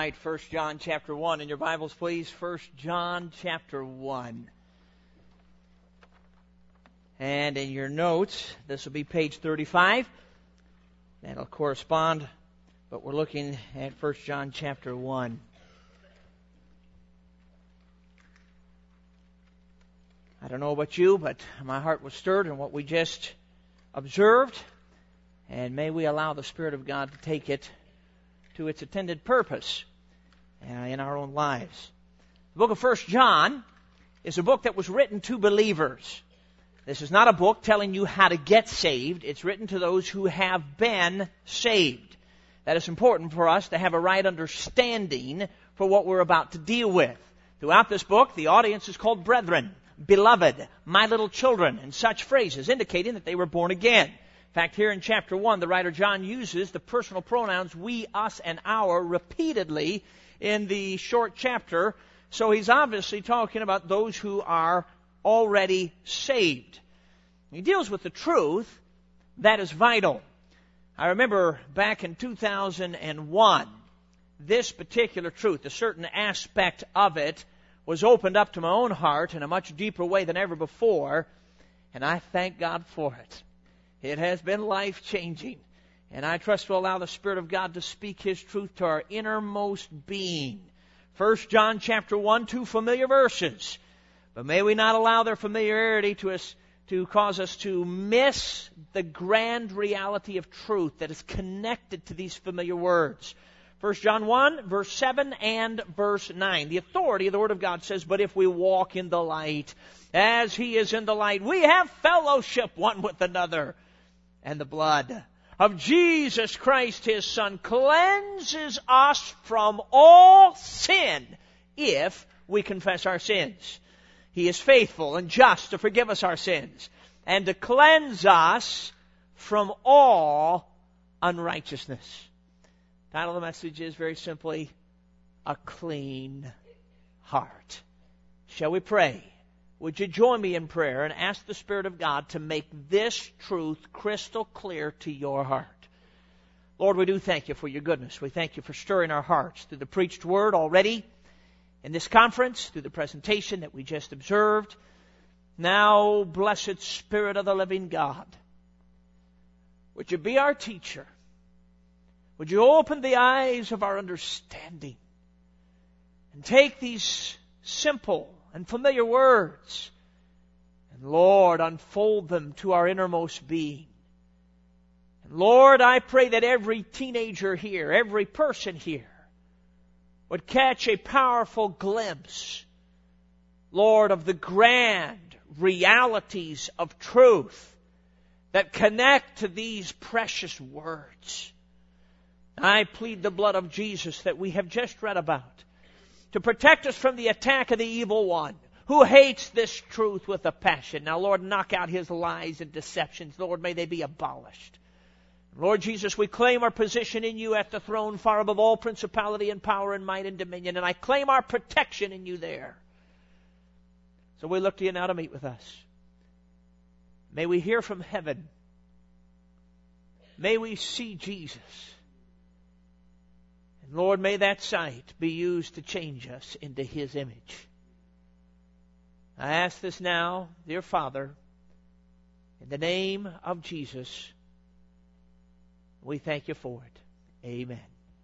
right, 1 John chapter 1. In your Bibles, please, 1 John chapter 1. And in your notes, this will be page 35. That'll correspond, but we're looking at 1 John chapter 1. I don't know about you, but my heart was stirred in what we just observed. And may we allow the Spirit of God to take it to its intended purpose in our own lives. The book of 1 John is a book that was written to believers. This is not a book telling you how to get saved. It's written to those who have been saved. That is important for us to have a right understanding for what we're about to deal with. Throughout this book, the audience is called brethren, beloved, my little children, and such phrases indicating that they were born again. In fact, here in chapter 1, the writer John uses the personal pronouns we, us, and our repeatedly in the short chapter. So he's obviously talking about those who are already saved. He deals with the truth that is vital. I remember back in 2001, this particular truth, a certain aspect of it, was opened up to my own heart in a much deeper way than ever before, and I thank God for it. It has been life-changing, and I trust to allow the Spirit of God to speak His truth to our innermost being. 1 John chapter 1, 2 familiar verses. But may we not allow their familiarity to cause us to miss the grand reality of truth that is connected to these familiar words. 1 John 1, verse 7 and verse 9. The authority of the Word of God says, "But if we walk in the light, as He is in the light, we have fellowship one with another. And the blood of Jesus Christ, His Son, cleanses us from all sin if we confess our sins. He is faithful and just to forgive us our sins and to cleanse us from all unrighteousness." The title of the message is very simply, A Clean Heart. Shall we pray? Would you join me in prayer and ask the Spirit of God to make this truth crystal clear to your heart? Lord, we do thank You for Your goodness. We thank You for stirring our hearts through the preached word already in this conference, through the presentation that we just observed. Now, blessed Spirit of the living God, would You be our teacher? Would You open the eyes of our understanding and take these simple and familiar words and, Lord, unfold them to our innermost being. And Lord, I pray that every teenager here, every person here, would catch a powerful glimpse, Lord, of the grand realities of truth that connect to these precious words. I plead the blood of Jesus that we have just read about to protect us from the attack of the evil one who hates this truth with a passion. Now, Lord, knock out his lies and deceptions. Lord, may they be abolished. Lord Jesus, we claim our position in You at the throne, far above all principality and power and might and dominion. And I claim our protection in You there. So we look to You now to meet with us. May we hear from heaven. May we see Jesus. And Lord, may that sight be used to change us into His image. I ask this now, dear Father, in the name of Jesus. We thank You for it. Amen.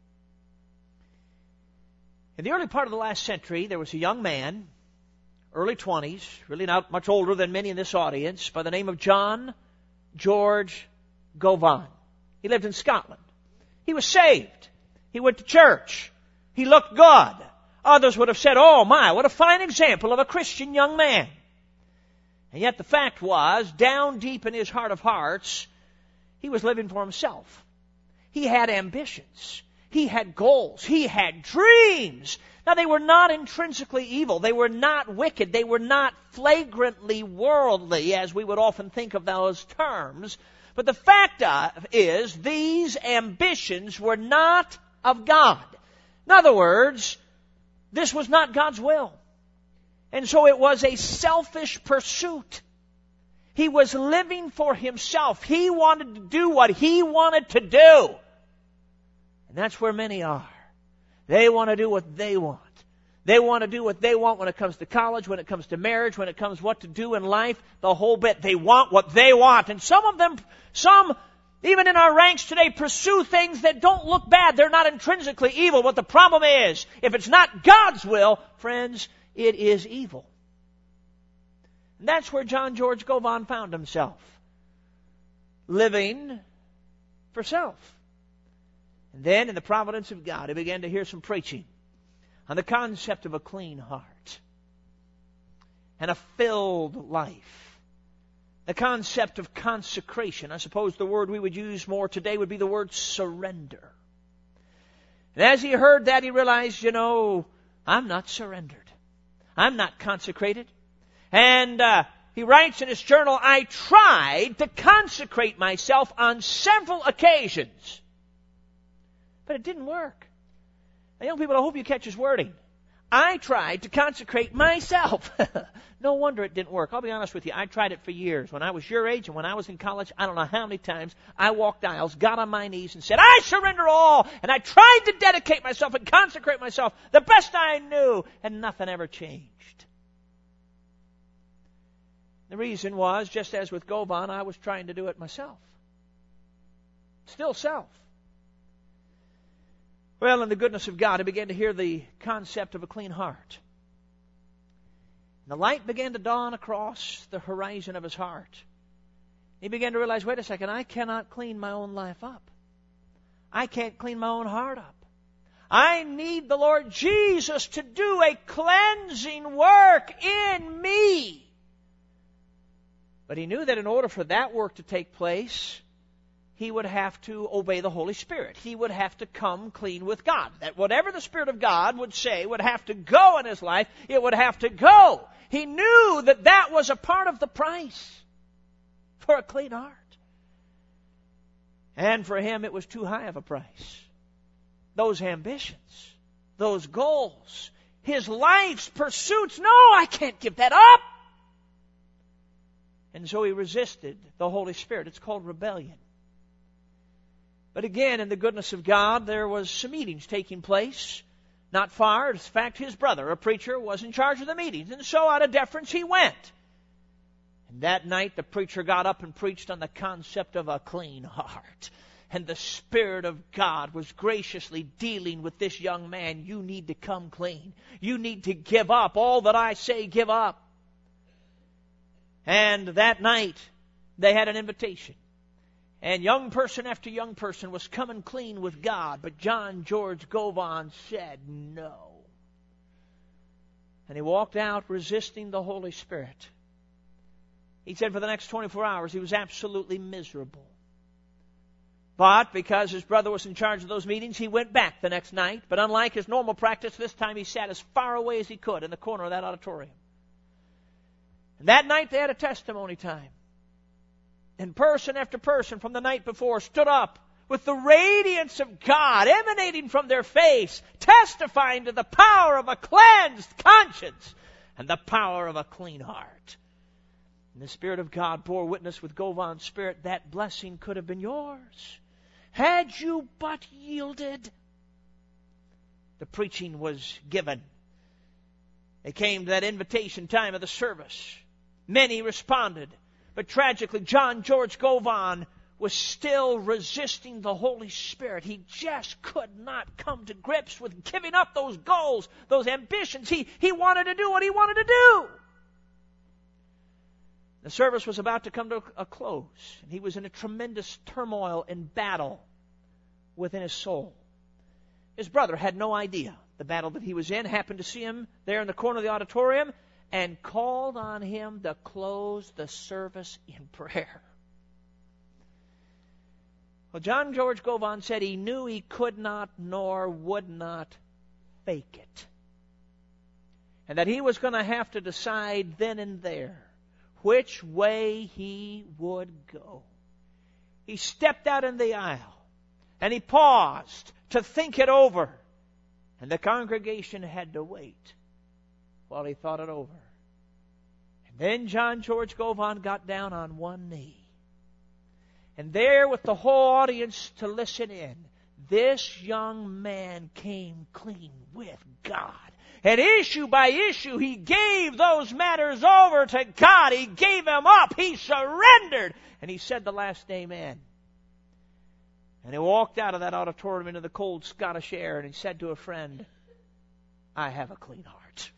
In the early part of the last century, there was a young man, early 20s, really not much older than many in this audience, by the name of John George Govan. He lived in Scotland. He was saved. He went to church. He looked good. Others would have said, "Oh my, what a fine example of a Christian young man." And yet the fact was, down deep in his heart of hearts, he was living for himself. He had ambitions. He had goals. He had dreams. Now, they were not intrinsically evil. They were not wicked. They were not flagrantly worldly, as we would often think of those terms. But the fact is, these ambitions were not of God. In other words, this was not God's will. And so it was a selfish pursuit. He was living for himself. He wanted to do what he wanted to do. And that's where many are. They want to do what they want. They want to do what they want when it comes to college, when it comes to marriage, when it comes what to do in life, the whole bit. They want what they want. And some of them, even in our ranks today, pursue things that don't look bad. They're not intrinsically evil. But the problem is, if it's not God's will, friends, it is evil. And that's where John George Govan found himself. Living for self. And then, in the providence of God, he began to hear some preaching on the concept of a clean heart and a filled life. The concept of consecration. I suppose the word we would use more today would be the word surrender. And as he heard that, he realized, I'm not surrendered. I'm not consecrated. And he writes in his journal, I tried to consecrate myself on several occasions, but it didn't work. Now, young people, I hope you catch his wording. I tried to consecrate myself. No wonder it didn't work. I'll be honest with you. I tried it for years. When I was your age and when I was in college, I don't know how many times I walked aisles, got on my knees and said, I surrender all. And I tried to dedicate myself and consecrate myself the best I knew, and nothing ever changed. The reason was, just as with Govan, I was trying to do it myself. Still self. Well, in the goodness of God, I began to hear the concept of a clean heart. And the light began to dawn across the horizon of his heart. He began to realize, wait a second, I cannot clean my own life up. I can't clean my own heart up. I need the Lord Jesus to do a cleansing work in me. But he knew that in order for that work to take place, he would have to obey the Holy Spirit. He would have to come clean with God. That whatever the Spirit of God would say would have to go in his life. It would have to go. He knew that that was a part of the price for a clean heart. And for him, it was too high of a price. Those ambitions, those goals, his life's pursuits, no, I can't give that up. And so he resisted the Holy Spirit. It's called rebellion. But again, in the goodness of God, there was some meetings taking place not far. In fact, his brother, a preacher, was in charge of the meetings. And so out of deference, he went. And that night, the preacher got up and preached on the concept of a clean heart. And the Spirit of God was graciously dealing with this young man. You need to come clean. You need to give up all that I say give up. And that night, they had an invitation. And young person after young person was coming clean with God. But John George Govan said no. And he walked out resisting the Holy Spirit. He said for the next 24 hours he was absolutely miserable. But because his brother was in charge of those meetings, he went back the next night. But unlike his normal practice, this time he sat as far away as he could in the corner of that auditorium. And that night they had a testimony time. And person after person from the night before stood up with the radiance of God emanating from their face, testifying to the power of a cleansed conscience and the power of a clean heart. And the Spirit of God bore witness with Govan's spirit that blessing could have been yours had you but yielded. The preaching was given. They came to that invitation time of the service. Many responded. But tragically, John George Govan was still resisting the Holy Spirit. He just could not come to grips with giving up those goals, those ambitions. He wanted to do what he wanted to do. The service was about to come to a close, and he was in a tremendous turmoil and battle within his soul. His brother had no idea the battle that he was in, happened to see him there in the corner of the auditorium, and called on him to close the service in prayer. Well, John George Govan said he knew he could not nor would not fake it. And that he was going to have to decide then and there which way he would go. He stepped out in the aisle and he paused to think it over. And the congregation had to wait while he thought it over. And then John George Govan got down on one knee. And there with the whole audience to listen in, this young man came clean with God. And issue by issue, he gave those matters over to God. He gave them up. He surrendered. And he said the last amen. And he walked out of that auditorium into the cold Scottish air, and he said to a friend, I have a clean heart.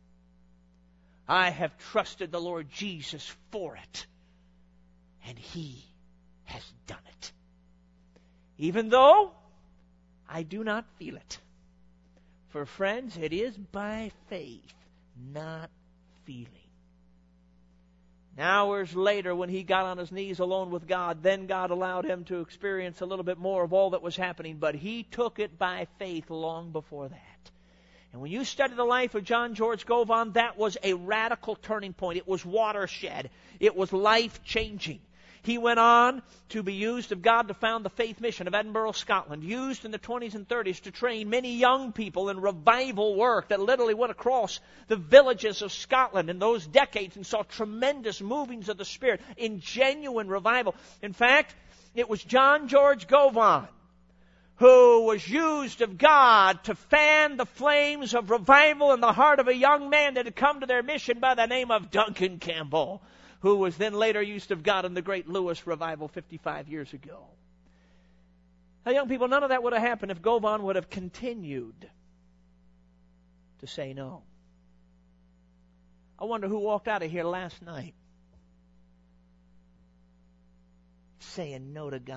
I have trusted the Lord Jesus for it. And He has done it. Even though I do not feel it. For friends, it is by faith, not feeling. Hours later, when he got on his knees alone with God, then God allowed him to experience a little bit more of all that was happening, but he took it by faith long before that. And when you study the life of John George Govan, that was a radical turning point. It was watershed. It was life-changing. He went on to be used of God to found the Faith Mission of Edinburgh, Scotland, used in the 20s and 30s to train many young people in revival work that literally went across the villages of Scotland in those decades and saw tremendous movings of the Spirit in genuine revival. In fact, it was John George Govan who was used of God to fan the flames of revival in the heart of a young man that had come to their mission by the name of Duncan Campbell, who was then later used of God in the great Lewis revival 55 years ago. Now, young people, none of that would have happened if Govan would have continued to say no. I wonder who walked out of here last night saying no to God.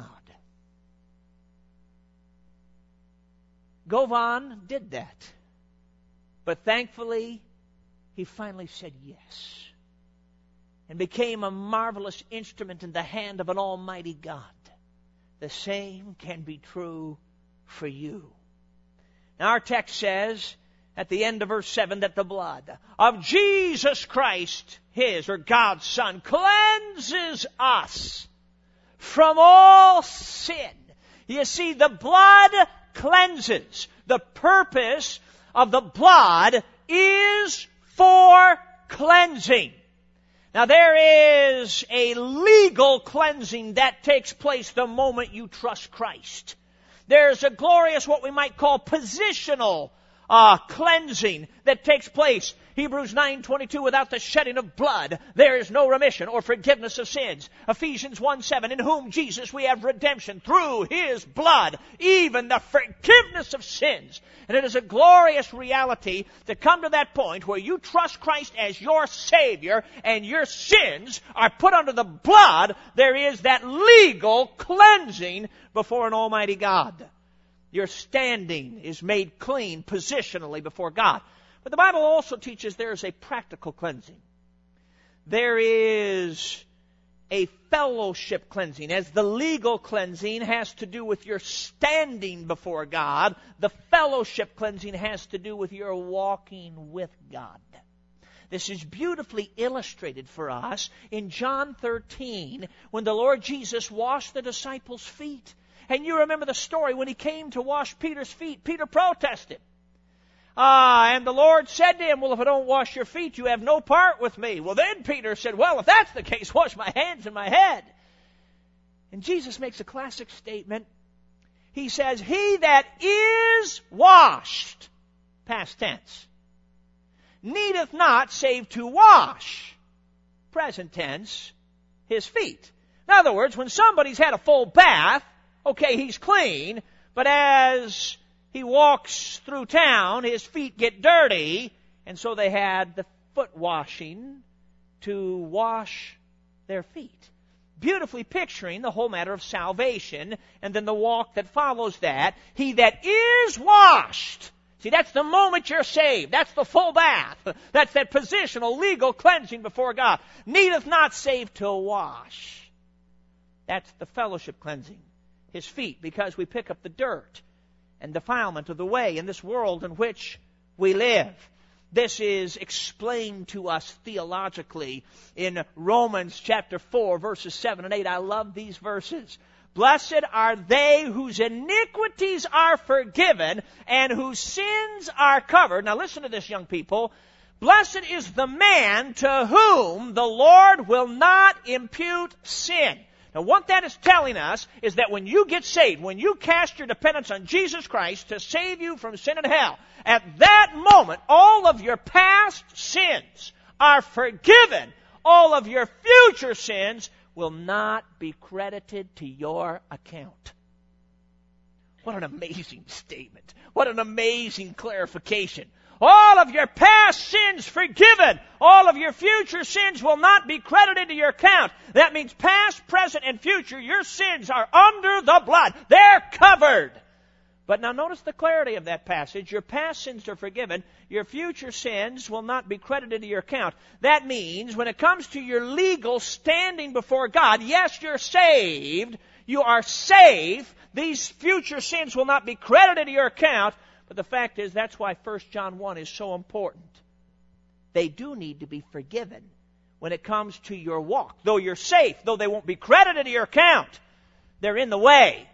Govan did that. But thankfully, he finally said yes. And became a marvelous instrument in the hand of an almighty God. The same can be true for you. Now our text says at the end of verse 7 that the blood of Jesus Christ, His or God's Son, cleanses us from all sin. You see, the blood cleanses. The purpose of the blood is for cleansing. Now, there is a legal cleansing that takes place the moment you trust Christ. There's a glorious, what we might call positional cleansing that takes place. Hebrews 9:22, without the shedding of blood, there is no remission or forgiveness of sins. Ephesians 1:7, in whom Jesus we have redemption through His blood, even the forgiveness of sins. And it is a glorious reality to come to that point where you trust Christ as your Savior and your sins are put under the blood. There is that legal cleansing before an almighty God. Your standing is made clean positionally before God. But the Bible also teaches there is a practical cleansing. There is a fellowship cleansing. As the legal cleansing has to do with your standing before God, the fellowship cleansing has to do with your walking with God. This is beautifully illustrated for us in John 13 when the Lord Jesus washed the disciples' feet. And you remember the story when He came to wash Peter's feet. Peter protested. And the Lord said to him, well, if I don't wash your feet, you have no part with me. Well, then Peter said, well, if that's the case, wash my hands and my head. And Jesus makes a classic statement. He says, he that is washed, past tense, needeth not save to wash, present tense, his feet. In other words, when somebody's had a full bath, okay, he's clean, but as he walks through town, his feet get dirty, and so they had the foot washing to wash their feet. Beautifully picturing the whole matter of salvation, and then the walk that follows that. He that is washed. See, that's the moment you're saved. That's the full bath. That's that positional, legal cleansing before God. Needeth not save to wash. That's the fellowship cleansing. His feet, because we pick up the dirt and defilement of the way in this world in which we live. This is explained to us theologically in Romans chapter 4, verses 7 and 8. I love these verses. Blessed are they whose iniquities are forgiven and whose sins are covered. Now listen to this, young people. Blessed is the man to whom the Lord will not impute sin. And what that is telling us is that when you get saved, when you cast your dependence on Jesus Christ to save you from sin and hell, at that moment, all of your past sins are forgiven. All of your future sins will not be credited to your account. What an amazing statement. What an amazing clarification. All of your past sins forgiven. All of your future sins will not be credited to your account. That means past, present, and future, your sins are under the blood. They're covered. But now notice the clarity of that passage. Your past sins are forgiven. Your future sins will not be credited to your account. That means when it comes to your legal standing before God, yes, you're saved. You are safe. These future sins will not be credited to your account. But the fact is, that's why 1 John 1 is so important. They do need to be forgiven when it comes to your walk. Though you're safe, though they won't be credited to your account, they're in the way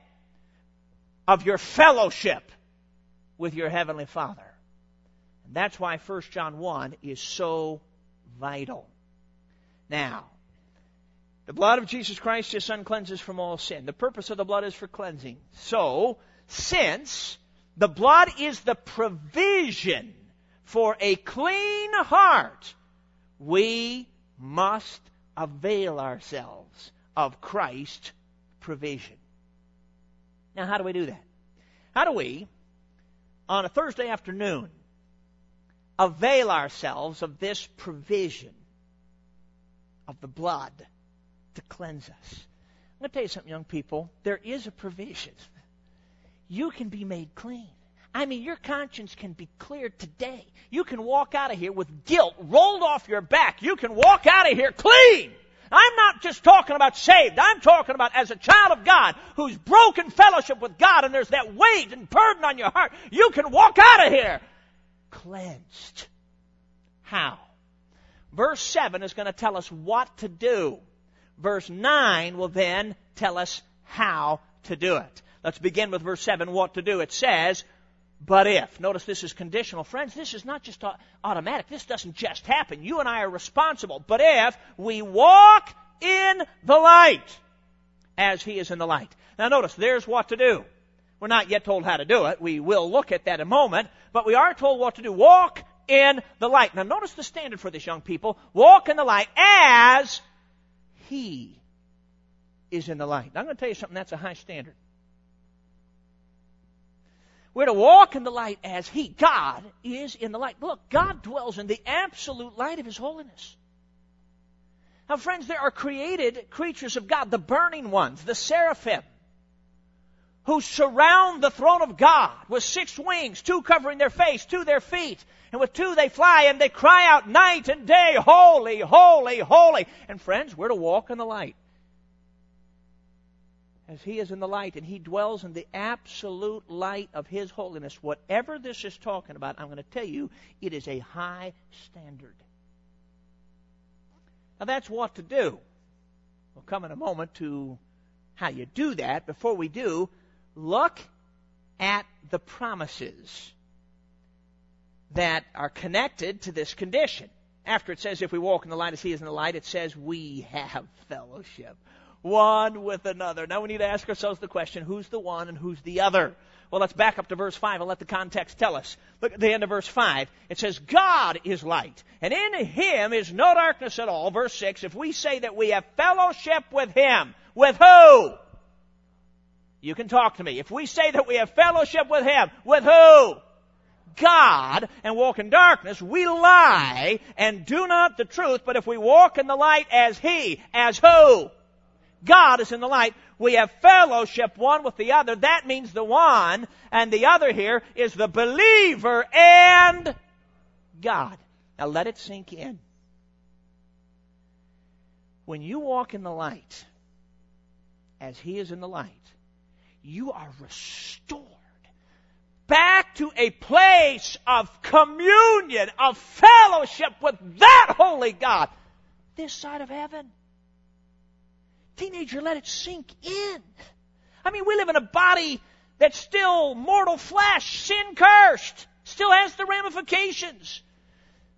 of your fellowship with your Heavenly Father. And that's why 1 John 1 is so vital. Now, the blood of Jesus Christ, His Son, cleanses from all sin. The purpose of the blood is for cleansing. So, since the blood is the provision for a clean heart, we must avail ourselves of Christ's provision. Now, how do we do that? How do we, on a Thursday afternoon, avail ourselves of this provision of the blood to cleanse us? I'm going to tell you something, young people. There is a provision. You can be made clean. I mean, your conscience can be cleared today. You can walk out of here with guilt rolled off your back. You can walk out of here clean. I'm not just talking about saved. I'm talking about as a child of God who's broken fellowship with God, and there's that weight and burden on your heart. You can walk out of here cleansed. How? Verse 7 is going to tell us what to do. Verse 9 will then tell us how to do it. Let's begin with verse 7, what to do. It says, but if. Notice this is conditional. Friends, this is not just automatic. This doesn't just happen. You and I are responsible. But if we walk in the light, as He is in the light. Now notice, there's what to do. We're not yet told how to do it. We will look at that in a moment. But we are told what to do. Walk in the light. Now notice the standard for this, young people. Walk in the light as He is in the light. Now I'm going to tell you something. That's a high standard. We're to walk in the light as He, God, is in the light. Look, God dwells in the absolute light of His holiness. Now, friends, there are created creatures of God, the burning ones, the seraphim, who surround the throne of God with 6 wings, 2 covering their face, 2 their feet. And with 2 they fly and they cry out night and day, holy, holy, holy. And friends, we're to walk in the light as He is in the light, and He dwells in the absolute light of His holiness. Whatever this is talking about, I'm going to tell you, it is a high standard. Now that's what to do. We'll come in a moment to how you do that. Before we do, look at the promises that are connected to this condition. After it says, if we walk in the light as He is in the light, it says we have fellowship one with another. Now we need to ask ourselves the question, who's the one and who's the other? Well, let's back up to verse 5 and let the context tell us. Look at the end of verse 5. It says, God is light, and in Him is no darkness at all. Verse 6, if we say that we have fellowship with Him, with who? You can talk to me. If we say that we have fellowship with Him, with who? God, and walk in darkness, we lie and do not the truth. But if we walk in the light as He, as who? God is in the light. We have fellowship one with the other. That means the one and the other here is the believer and God. Now let it sink in. When you walk in the light as He is in the light, you are restored back to a place of communion, of fellowship with that holy God this side of heaven. Teenager, let it sink in. I mean, we live in a body that's still mortal flesh, sin cursed, still has the ramifications.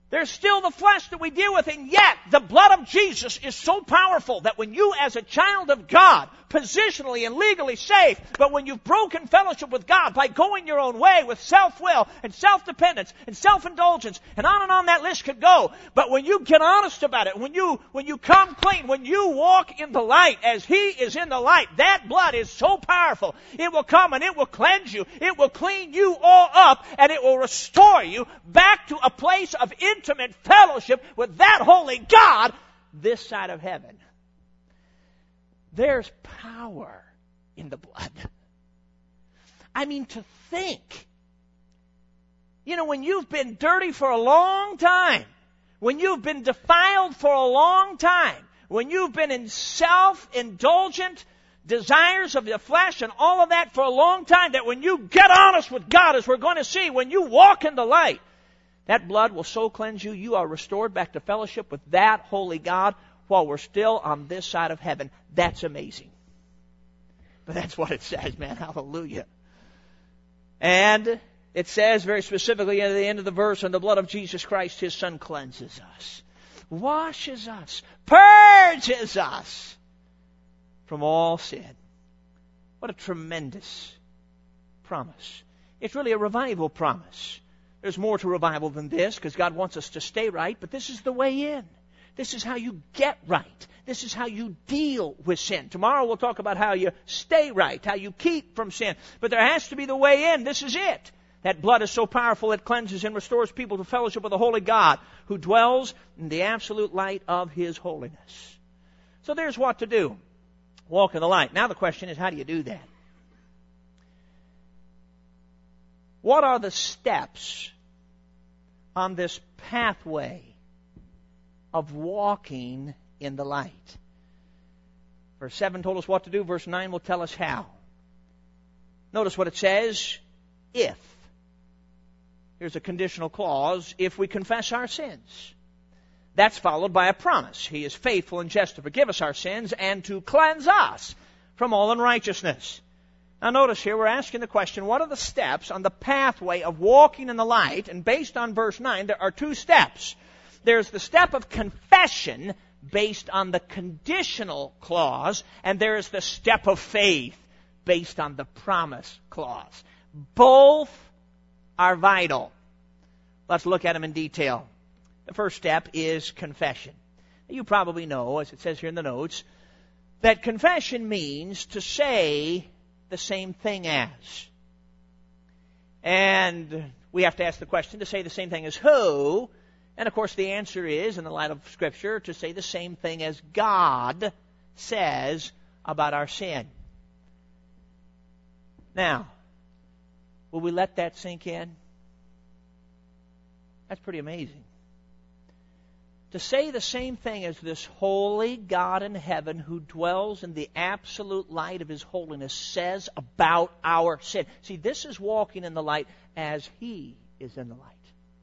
There's still the flesh that we deal with, and yet the blood of Jesus is so powerful that when you, as a child of God, positionally and legally safe, but when you've broken fellowship with God by going your own way with self-will and self-dependence and self-indulgence, and on that list could go, but when you get honest about it, when you come clean, when you walk in the light as He is in the light, that blood is so powerful. It will come and it will cleanse you. It will clean you all up, and it will restore you back to a place of intimate fellowship with that holy God this side of heaven. There's power in the blood. I mean, to think. You know, when you've been dirty for a long time, when you've been defiled for a long time, when you've been in self-indulgent desires of the flesh and all of that for a long time, that when you get honest with God, as we're going to see, when you walk in the light, that blood will so cleanse you, you are restored back to fellowship with that holy God while we're still on this side of heaven. That's amazing. But that's what it says, man. Hallelujah. And it says very specifically at the end of the verse, and the blood of Jesus Christ, His Son, cleanses us, washes us, purges us from all sin. What a tremendous promise. It's really a revival promise. There's more to revival than this, because God wants us to stay right, but this is the way in. This is how you get right. This is how you deal with sin. Tomorrow we'll talk about how you stay right, how you keep from sin. But there has to be the way in. This is it. That blood is so powerful it cleanses and restores people to fellowship with the holy God who dwells in the absolute light of His holiness. So there's what to do. Walk in the light. Now the question is, how do you do that? What are the steps on this pathway of walking in the light? Verse 7 told us what to do. Verse 9 will tell us how. Notice what it says. If. Here's a conditional clause. If we confess our sins. That's followed by a promise. He is faithful and just to forgive us our sins and to cleanse us from all unrighteousness. Now notice here we're asking the question, what are the steps on the pathway of walking in the light? And based on verse 9, there are two steps. There's the step of confession based on the conditional clause, and there is the step of faith based on the promise clause. Both are vital. Let's look at them in detail. The first step is confession. You probably know, as it says here in the notes, that confession means to say the same thing as. And we have to ask the question, to say the same thing as who? And of course the answer is, in the light of Scripture, to say the same thing as God says about our sin. Now, will we let that sink in? That's pretty amazing. To say the same thing as this holy God in heaven who dwells in the absolute light of His holiness says about our sin. See, this is walking in the light as He is in the light.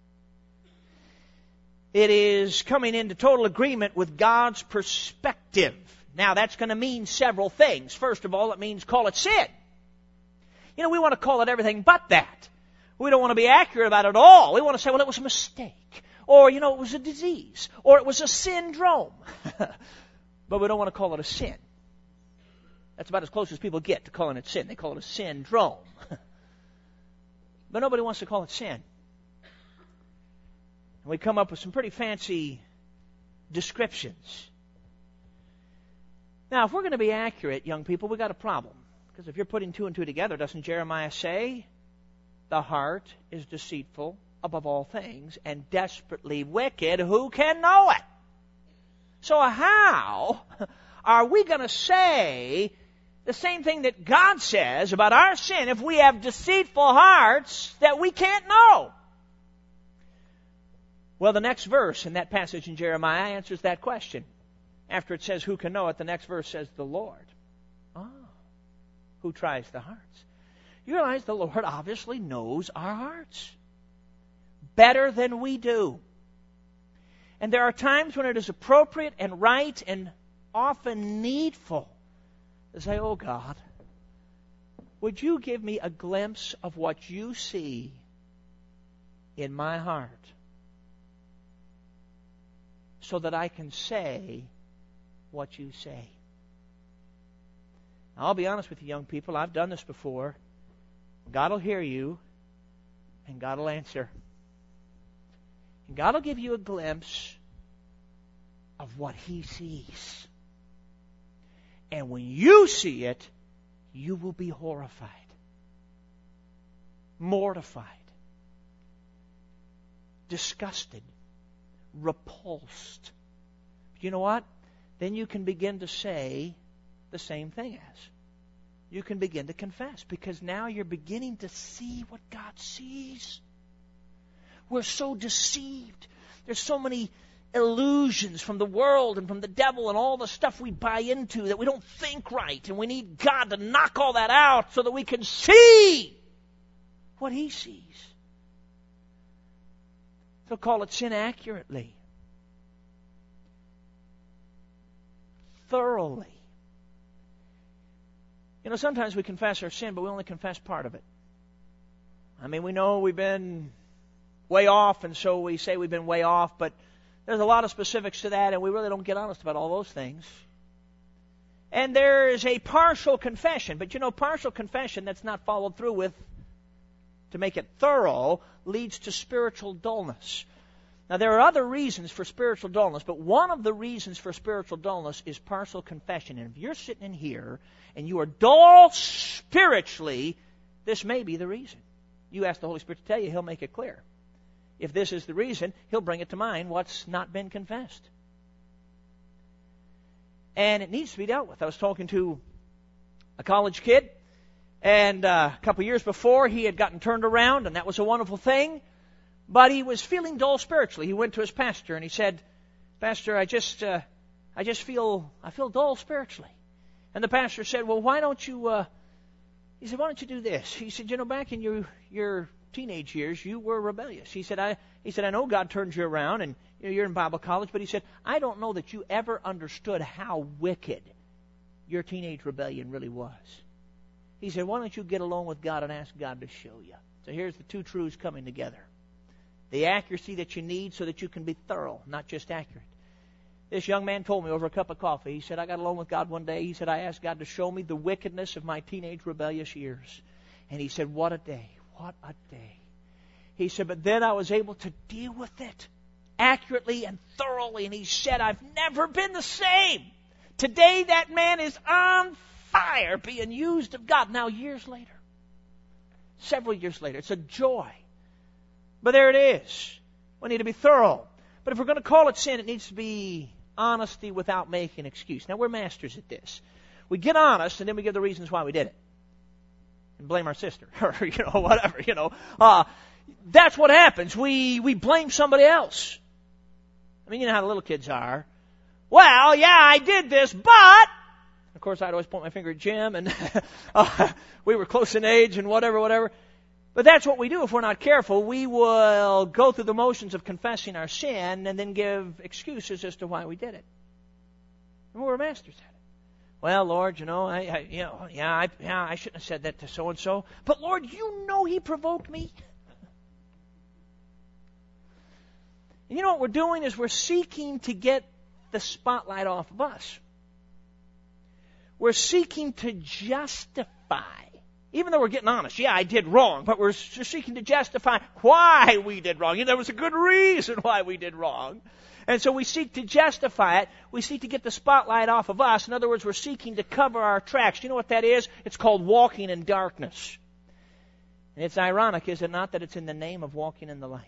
It is coming into total agreement with God's perspective. Now, that's going to mean several things. First of all, it means call it sin. You know, we want to call it everything but that. We don't want to be accurate about it all. We want to say, well, it was a mistake. Or, you know, it was a disease. Or it was a syndrome. But we don't want to call it a sin. That's about as close as people get to calling it sin. They call it a syndrome. But nobody wants to call it sin. And we come up with some pretty fancy descriptions. Now, if we're going to be accurate, young people, we've got a problem. Because if you're putting two and two together, doesn't Jeremiah say, the heart is deceitful above all things and desperately wicked, who can know it? So how are we going to say the same thing that God says about our sin if we have deceitful hearts that we can't know? Well, the next verse in that passage in Jeremiah answers that question. After it says, who can know it, the next verse says, the Lord. Who tries the hearts? You realize the Lord obviously knows our hearts better than we do. And there are times when it is appropriate and right and often needful to say, oh God, would you give me a glimpse of what you see in my heart? so that I can say what you say. Now, I'll be honest with you, young people. I've done this before. God will hear you, and God will answer. And God will give you a glimpse of what He sees. And when you see it, you will be horrified, mortified, disgusted, repulsed. But you know what? Then you can begin to say the same thing as. You can begin to confess, because now you're beginning to see what God sees. We're so deceived. There's so many illusions from the world and from the devil and all the stuff we buy into that we don't think right, and we need God to knock all that out so that we can see what He sees. They'll call it sin accurately, thoroughly. You know, sometimes we confess our sin, but we only confess part of it. I mean, we know we've been way off, and so we say we've been way off, but there's a lot of specifics to that, and we really don't get honest about all those things. And there is a partial confession, but you know, partial confession that's not followed through with to make it thorough leads to spiritual dullness. Now, there are other reasons for spiritual dullness, but one of the reasons for spiritual dullness is partial confession. And if you're sitting in here and you are dull spiritually, this may be the reason. You ask the Holy Spirit to tell you, He'll make it clear. If this is the reason, He'll bring it to mind what's not been confessed. And it needs to be dealt with. I was talking to a college kid, and a couple years before, he had gotten turned around, and that was a wonderful thing. But he was feeling dull spiritually. He went to his pastor, and he said, "Pastor, I feel dull spiritually." And the pastor said, "Well, why don't you?" He said, "Why don't you do this?" He said, "You know, back in your teenage years, you were rebellious." He said, I know God turned you around, and you're in Bible college, but he said, I don't know that you ever understood how wicked your teenage rebellion really was. He said, why don't you get along with God and ask God to show you? So here's the two truths coming together. The accuracy that you need so that you can be thorough, not just accurate. This young man told me over a cup of coffee, he said, I got along with God one day. He said, I asked God to show me the wickedness of my teenage rebellious years. And he said, what a day, what a day. He said, but then I was able to deal with it accurately and thoroughly. And he said, I've never been the same. Today that man is on fire being used of God. Now years later, several years later, it's a joy. But there it is. We need to be thorough. But if we're going to call it sin, it needs to be honesty without making an excuse. Now, we're masters at this. We get honest, and then we give the reasons why we did it. And blame our sister, or, whatever, That's what happens. We blame somebody else. I mean, you know how the little kids are. Well, yeah, I did this, but... Of course, I'd always point my finger at Jim, and we were close in age, and whatever. But that's what we do if we're not careful. We will go through the motions of confessing our sin and then give excuses as to why we did it. And we're masters at it. Well, Lord, I shouldn't have said that to so-and-so. But, Lord, you know he provoked me. And you know what we're doing is we're seeking to get the spotlight off of us. We're seeking to justify. Even though we're getting honest, yeah, I did wrong, but we're seeking to justify why we did wrong. There was a good reason why we did wrong. And so we seek to justify it. We seek to get the spotlight off of us. In other words, we're seeking to cover our tracks. Do you know what that is? It's called walking in darkness. And it's ironic, is it not, that it's in the name of walking in the light.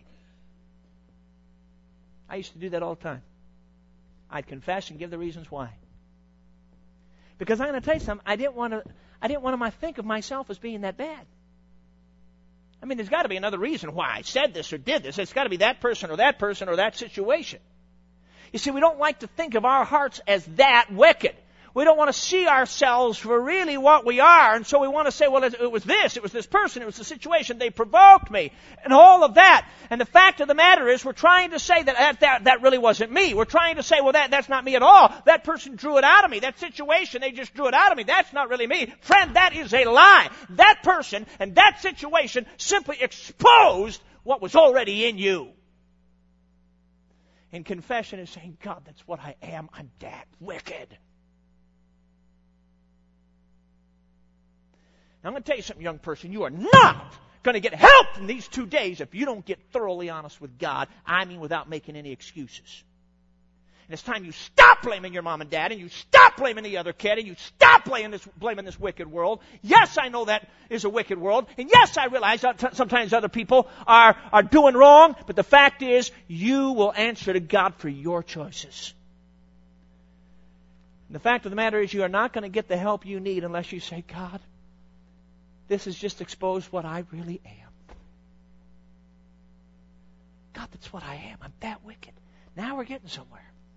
I used to do that all the time. I'd confess and give the reasons why. Because I'm going to tell you something, I didn't want to think of myself as being that bad. I mean, there's got to be another reason why I said this or did this. It's got to be that person or that situation. You see, we don't like to think of our hearts as that wicked. We don't want to see ourselves for really what we are, and so we want to say, well, it was this person, it was the situation, they provoked me, and all of that. And the fact of the matter is, we're trying to say that really wasn't me. We're trying to say, well, that's not me at all. That person drew it out of me. That situation, they just drew it out of me. That's not really me. Friend, that is a lie. That person and that situation simply exposed what was already in you. in confession is saying, God, that's what I am. I'm that wicked. Now, I'm going to tell you something, young person. You are not going to get help in these 2 days if you don't get thoroughly honest with God. I mean, without making any excuses. And it's time you stop blaming your mom and dad, and you stop blaming the other kid, and you stop blaming this wicked world. Yes, I know that is a wicked world. And yes, I realize that sometimes other people are doing wrong. But the fact is, you will answer to God for your choices. And the fact of the matter is, you are not going to get the help you need unless you say, God, this has just exposed what I really am. God, that's what I am. I'm that wicked. Now we're getting somewhere.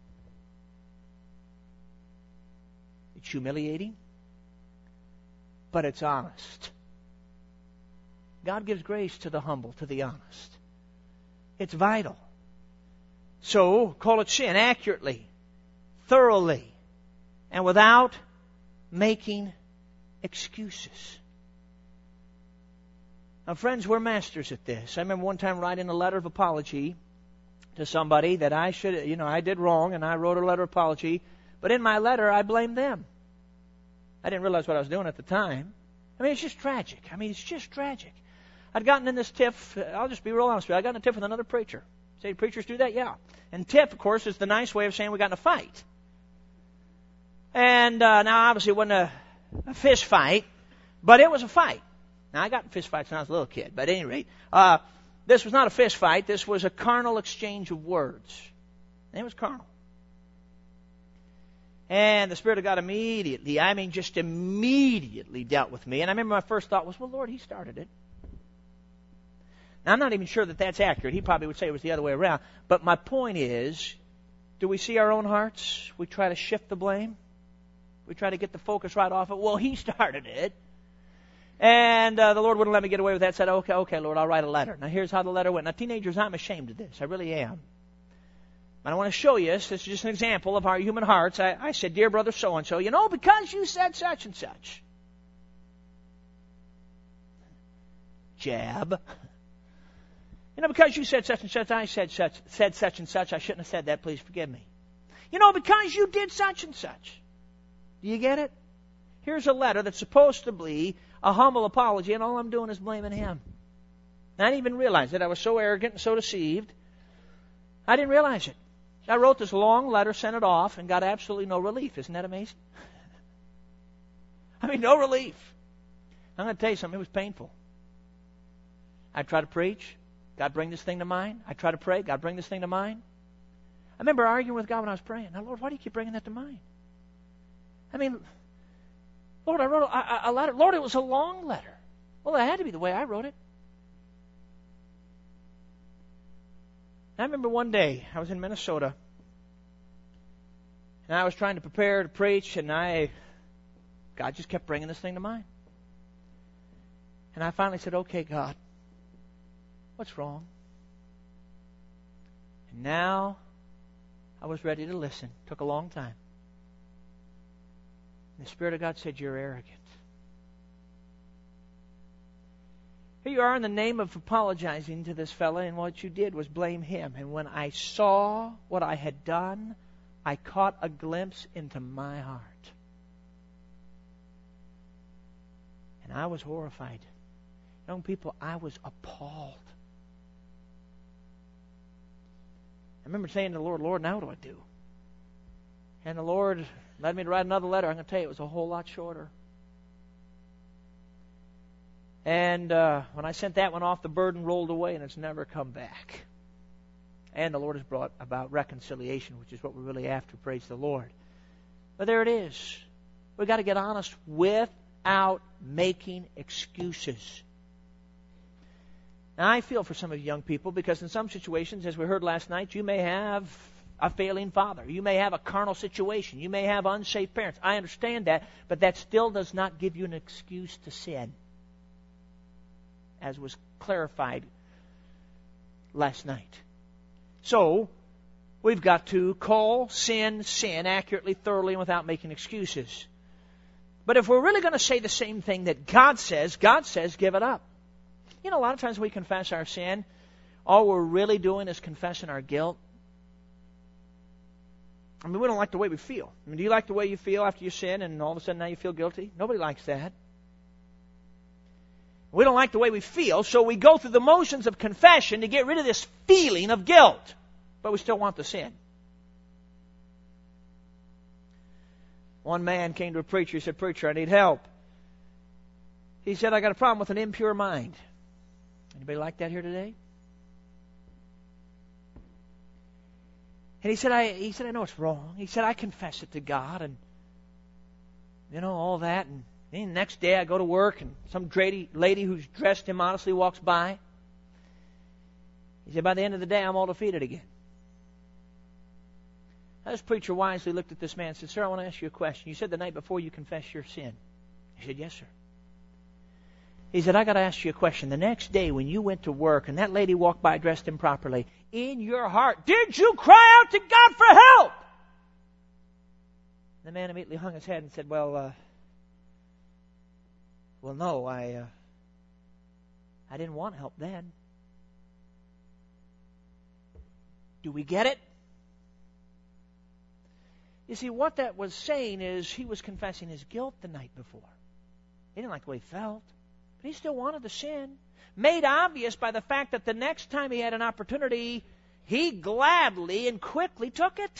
It's humiliating, but it's honest. God gives grace to the humble, to the honest. It's vital. So, call it sin accurately, thoroughly, and without making excuses. Now, friends, we're masters at this. I remember one time writing a letter of apology to somebody that I did wrong, and I wrote a letter of apology. But in my letter, I blamed them. I didn't realize what I was doing at the time. I mean, it's just tragic. I'd gotten in this tiff. I'll just be real honest with you. I got in a tiff with another preacher. Say, preachers do that? Yeah. And tiff, of course, is the nice way of saying we got in a fight. And now, obviously, it wasn't a fist fight, but it was a fight. Now, I got in fist fights when I was a little kid. But at any rate, this was not a fist fight. This was a carnal exchange of words. And it was carnal. And the Spirit of God immediately dealt with me. And I remember my first thought was, well, Lord, He started it. Now, I'm not even sure that that's accurate. He probably would say it was the other way around. But my point is, do we see our own hearts? We try to shift the blame. We try to get the focus right off it. Well, He started it. And the Lord wouldn't let me get away with that. Said, okay, Lord, I'll write a letter. Now, here's how the letter went. Now, teenagers, I'm ashamed of this. I really am. But I want to show you, this is just an example of our human hearts. I said, dear brother so-and-so, because you said such and such. Jab. Because you said such and such, I said such and such. I shouldn't have said that. Please forgive me. Because you did such and such. Do you get it? Here's a letter that's supposed to be a humble apology, and all I'm doing is blaming him. I didn't even realize it. I was so arrogant and so deceived. I didn't realize it. I wrote this long letter, sent it off, and got absolutely no relief. Isn't that amazing? No relief. I'm going to tell you something. It was painful. I tried to preach. God, bring this thing to mind. I tried to pray. God, bring this thing to mind. I remember arguing with God when I was praying. Now, Lord, why do you keep bringing that to mind? Lord, I wrote a letter. Lord, it was a long letter. Well, it had to be the way I wrote it. I remember one day I was in Minnesota, and I was trying to prepare to preach, and God just kept bringing this thing to mind. And I finally said, okay, God, what's wrong? And now I was ready to listen. It took a long time. And the Spirit of God said, you're arrogant. Here you are in the name of apologizing to this fella, and what you did was blame him. And when I saw what I had done, I caught a glimpse into my heart. And I was horrified. Young people, I was appalled. I remember saying to the Lord, Lord, now what do I do? And the Lord led me to write another letter. I'm going to tell you, it was a whole lot shorter. And when I sent that one off, the burden rolled away, and it's never come back. And the Lord has brought about reconciliation, which is what we're really after, praise the Lord. But there it is. We've got to get honest without making excuses. Now, I feel for some of you young people, because in some situations, as we heard last night, you may have a failing father. You may have a carnal situation. You may have unsafe parents. I understand that, but that still does not give you an excuse to sin, as was clarified last night. So, we've got to call sin accurately, thoroughly, and without making excuses. But if we're really going to say the same thing that God says, give it up. A lot of times we confess our sin, all we're really doing is confessing our guilt. I mean, we don't like the way we feel. I mean, do you like the way you feel after you sin and all of a sudden now you feel guilty? Nobody likes that. We don't like the way we feel, so we go through the motions of confession to get rid of this feeling of guilt. But we still want the sin. One man came to a preacher. He said, "Preacher, I need help." He said, "I got a problem with an impure mind." Anybody like that here today? And he said, I know it's wrong. He said, "I confess it to God, and all that. And then the next day I go to work, and some lady who's dressed immodestly walks by." He said, "By the end of the day, I'm all defeated again." Now, this preacher wisely looked at this man and said, "Sir, I want to ask you a question. You said the night before you confessed your sin." He said, "Yes, sir." He said, "I got to ask you a question. The next day when you went to work and that lady walked by dressed improperly, in your heart, did you cry out to God for help?" The man immediately hung his head and said, Well, no, I didn't want help then." Do we get it? You see, what that was saying is he was confessing his guilt the night before. He didn't like the way he felt, but he still wanted the sin. Made obvious by the fact that the next time he had an opportunity, he gladly and quickly took it.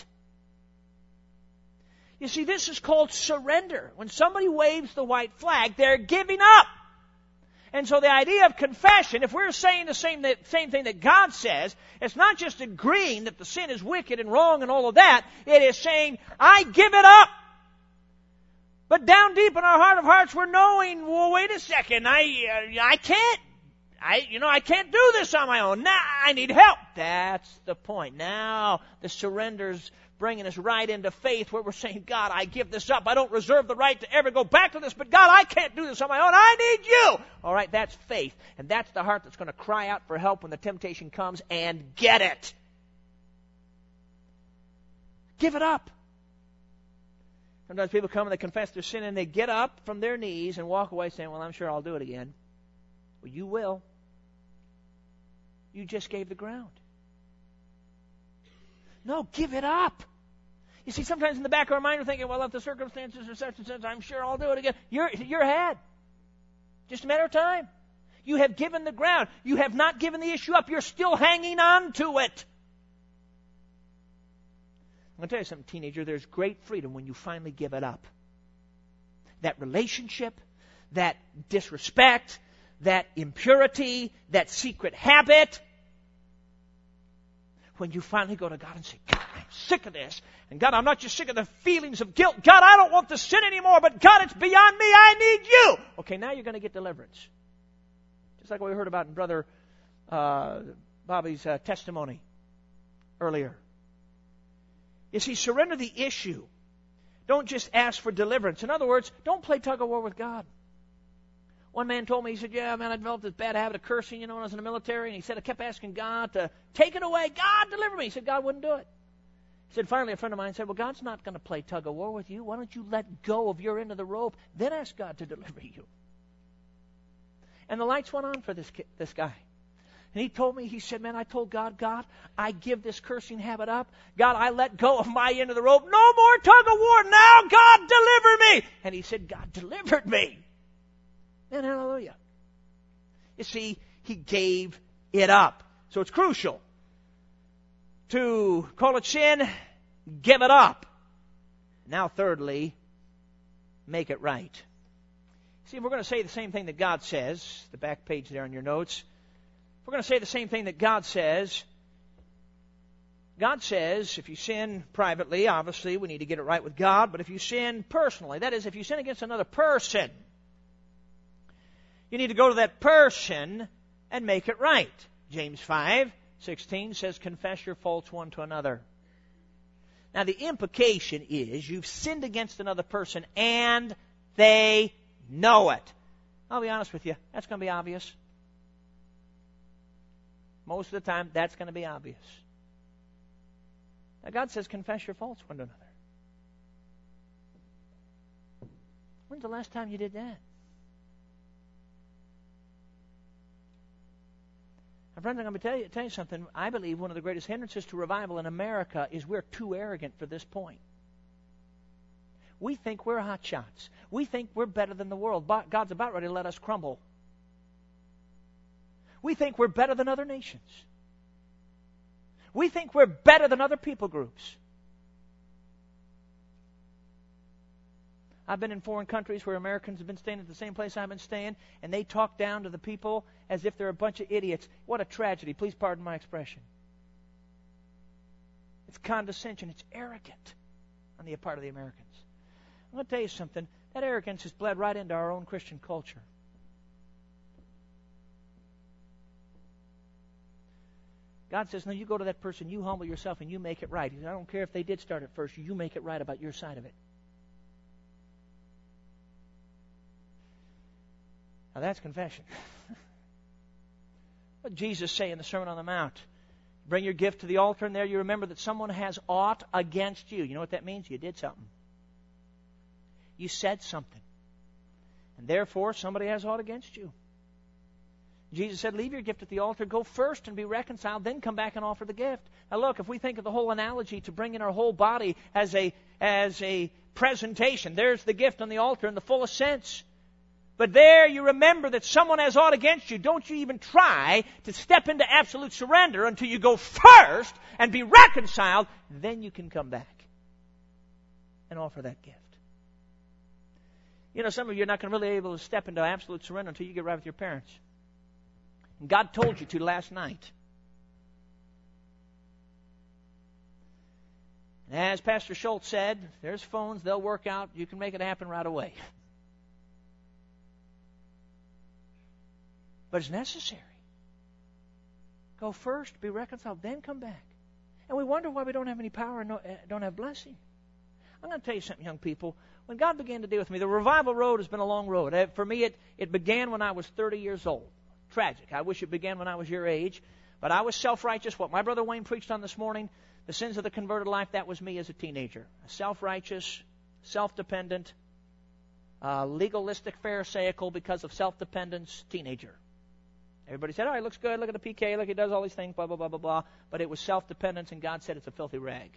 You see, this is called surrender. When somebody waves the white flag, they're giving up. And so the idea of confession, if we're saying the same thing that God says, it's not just agreeing that the sin is wicked and wrong and all of that. It is saying, I give it up. But down deep in our heart of hearts, we're knowing, well, wait a second, I can't do this on my own. Now I need help. That's the point. Now the surrender's bringing us right into faith where we're saying, God, I give this up. I don't reserve the right to ever go back to this, but God, I can't do this on my own. I need you. All right, that's faith. And that's the heart that's going to cry out for help when the temptation comes and get it. Give it up. Sometimes people come and they confess their sin and they get up from their knees and walk away saying, well, I'm sure I'll do it again. Well, you will. You just gave the ground. No, give it up. You see, sometimes in the back of our mind we're thinking, well, if the circumstances are such and such, I'm sure I'll do it again. You're ahead. Just a matter of time. You have given the ground. You have not given the issue up. You're still hanging on to it. I'm going to tell you something, teenager. There's great freedom when you finally give it up. That relationship, that disrespect, that impurity, that secret habit. When you finally go to God and say, God, I'm sick of this. And God, I'm not just sick of the feelings of guilt. God, I don't want to sin anymore. But God, it's beyond me. I need you. Okay, now you're going to get deliverance. Just like what we heard about in Brother Bobby's testimony earlier. You see, surrender the issue. Don't just ask for deliverance. In other words, don't play tug-of-war with God. One man told me, he said, yeah, man, I developed this bad habit of cursing, when I was in the military. And he said, I kept asking God to take it away. God, deliver me. He said, God wouldn't do it. He said, finally, a friend of mine said, well, God's not going to play tug-of-war with you. Why don't you let go of your end of the rope, then ask God to deliver you? And the lights went on for this guy. And he told me, he said, man, I told God, I give this cursing habit up. God, I let go of my end of the rope. No more tug-of-war. Now, God, deliver me. And he said, God delivered me. And hallelujah. You see, he gave it up. So it's crucial to call it sin, give it up. Now, thirdly, make it right. See, if we're going to say the same thing that God says, the back page there in your notes, if we're going to say the same thing that God says if you sin privately, obviously we need to get it right with God, but if you sin personally, that is, if you sin against another person, you need to go to that person and make it right. James 5:16 says, confess your faults one to another. Now the implication is you've sinned against another person and they know it. I'll be honest with you, that's going to be obvious. Most of the time, that's going to be obvious. Now God says, confess your faults one to another. When's the last time you did that? My friends, I'm going to tell you something. I believe one of the greatest hindrances to revival in America is we're too arrogant for this point. We think we're hot shots. We think we're better than the world. God's about ready to let us crumble. We think we're better than other nations. We think we're better than other people groups. I've been in foreign countries where Americans have been staying at the same place I've been staying, and they talk down to the people as if they're a bunch of idiots. What a tragedy. Please pardon my expression. It's condescension. It's arrogant on the part of the Americans. I'm going to tell you something. That arrogance has bled right into our own Christian culture. God says, no, you go to that person, you humble yourself, and you make it right. He says, I don't care if they did start it first. You make it right about your side of it. Now that's confession. What did Jesus say in the Sermon on the Mount? Bring your gift to the altar, and there you remember that someone has aught against you. You know what that means? You did something. You said something. And therefore, somebody has aught against you. Jesus said, leave your gift at the altar, go first and be reconciled, then come back and offer the gift. Now look, if we think of the whole analogy to bring in our whole body as a presentation, there's the gift on the altar in the fullest sense. But there you remember that someone has aught against you. Don't you even try to step into absolute surrender until you go first and be reconciled. Then you can come back and offer that gift. You know, some of you are not going to really be able to step into absolute surrender until you get right with your parents. And God told you to last night. And as Pastor Schultz said, there's phones, they'll work out. You can make it happen right away. But it's necessary. Go first, be reconciled, then come back. And we wonder why we don't have any power and don't have blessing. I'm going to tell you something, young people. When God began to deal with me, the revival road has been a long road. For me, it began when I was 30 years old. Tragic. I wish it began when I was your age. But I was self-righteous. What my brother Wayne preached on this morning, the sins of the converted life, that was me as a teenager. A self-righteous, self-dependent, legalistic, pharisaical, because of self-dependence, teenager. Everybody said, oh, he looks good, look at the PK, look, he does all these things, blah, blah, blah, blah, blah. But it was self-dependence, and God said it's a filthy rag.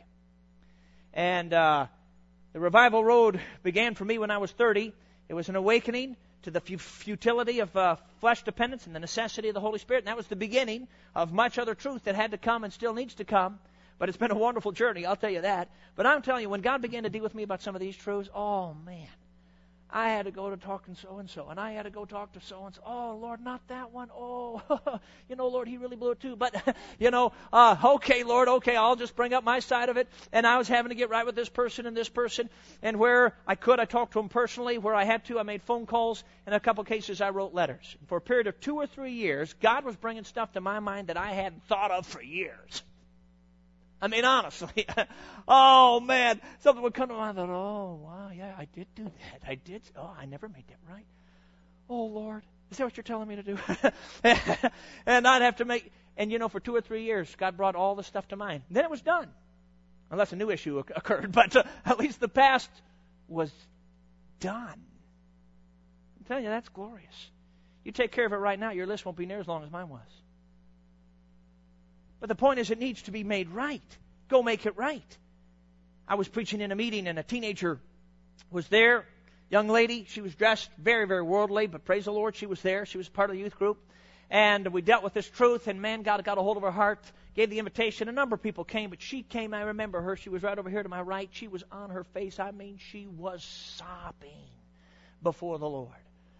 And the revival road began for me when I was 30. It was an awakening to the futility of flesh dependence and the necessity of the Holy Spirit. And that was the beginning of much other truth that had to come and still needs to come. But it's been a wonderful journey, I'll tell you that. But I'm telling you, when God began to deal with me about some of these truths, oh, man. I had to go to talk to so-and-so, and I had to go talk to so-and-so. Oh, Lord, not that one. Oh, Lord, he really blew it too. But, okay, Lord, okay, I'll just bring up my side of it. And I was having to get right with this person and this person. And where I could, I talked to them personally. Where I had to, I made phone calls. In a couple cases, I wrote letters. And for a period of 2 or 3 years, God was bringing stuff to my mind that I hadn't thought of for years. I mean, honestly, oh, man, something would come to mind. I thought, oh, wow, yeah, I did do that. I never made that right. Oh, Lord, is that what you're telling me to do? And I'd have to for 2 or 3 years, God brought all this stuff to mind. Then it was done, unless a new issue occurred, but at least the past was done. I'm telling you, that's glorious. You take care of it right now, your list won't be near as long as mine was. But the point is, it needs to be made right. Go make it right. I was preaching in a meeting, and a teenager was there. Young lady, she was dressed very, very worldly, but praise the Lord, she was there. She was part of the youth group. And we dealt with this truth, and man, God got a hold of her heart, gave the invitation. A number of people came, but she came. I remember her. She was right over here to my right. She was on her face. I mean, she was sobbing before the Lord.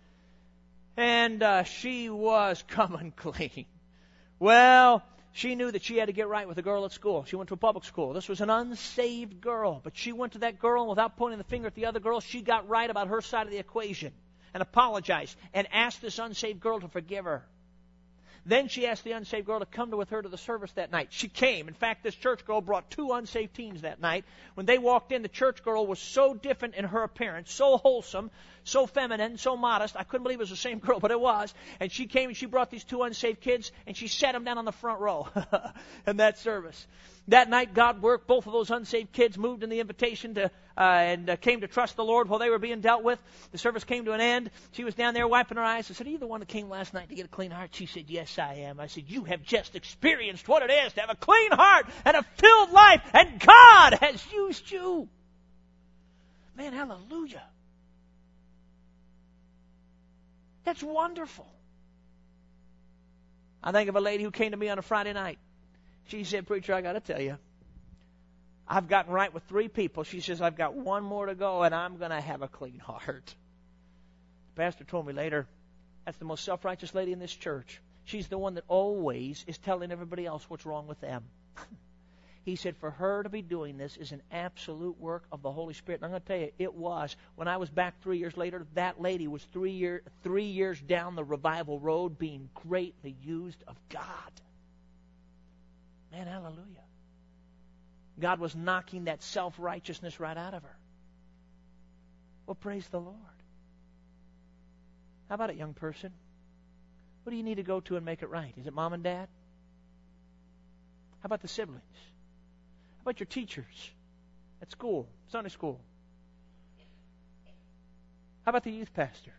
And she was coming clean. Well, she knew that she had to get right with a girl at school. She went to a public school. This was an unsaved girl. But she went to that girl, and without pointing the finger at the other girl, she got right about her side of the equation and apologized and asked this unsaved girl to forgive her. Then she asked the unsaved girl to come with her to the service that night. She came. In fact, this church girl brought 2 unsaved teens that night. When they walked in, the church girl was so different in her appearance, so wholesome, so feminine, so modest. I couldn't believe it was the same girl, but it was. And she came and she brought these 2 unsaved kids, and she sat them down on the front row in that service. That night, God worked. Both of those unsaved kids moved in the invitation and came to trust the Lord while they were being dealt with. The service came to an end. She was down there wiping her eyes. I said, are you the one that came last night to get a clean heart? She said, yes. yes, I am. I said, you have just experienced what it is to have a clean heart and a filled life, and God has used you. Man, hallelujah. That's wonderful. I think of a lady who came to me on a Friday night. She said, preacher, I got to tell you, I've gotten right with 3 people. She says, I've got 1 more to go, and I'm going to have a clean heart. The pastor told me later, that's the most self-righteous lady in this church. She's the one that always is telling everybody else what's wrong with them. He said, for her to be doing this is an absolute work of the Holy Spirit. And I'm going to tell you, it was. When I was back 3 years later, that lady was 3 years down the revival road being greatly used of God. Man, hallelujah. God was knocking that self-righteousness right out of her. Well, praise the Lord. How about it, young person? What do you need to go to and make it right? Is it mom and dad? How about the siblings? How about your teachers at school, Sunday school? How about the youth pastor?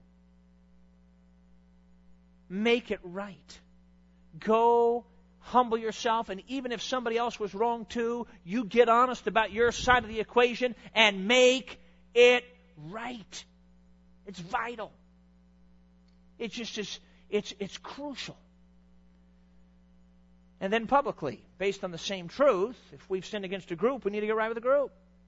Make it right. Go humble yourself, and even if somebody else was wrong too, you get honest about your side of the equation and make it right. It's vital. It's just it's crucial. And then publicly, based on the same truth, if we've sinned against a group, we need to get right with the group.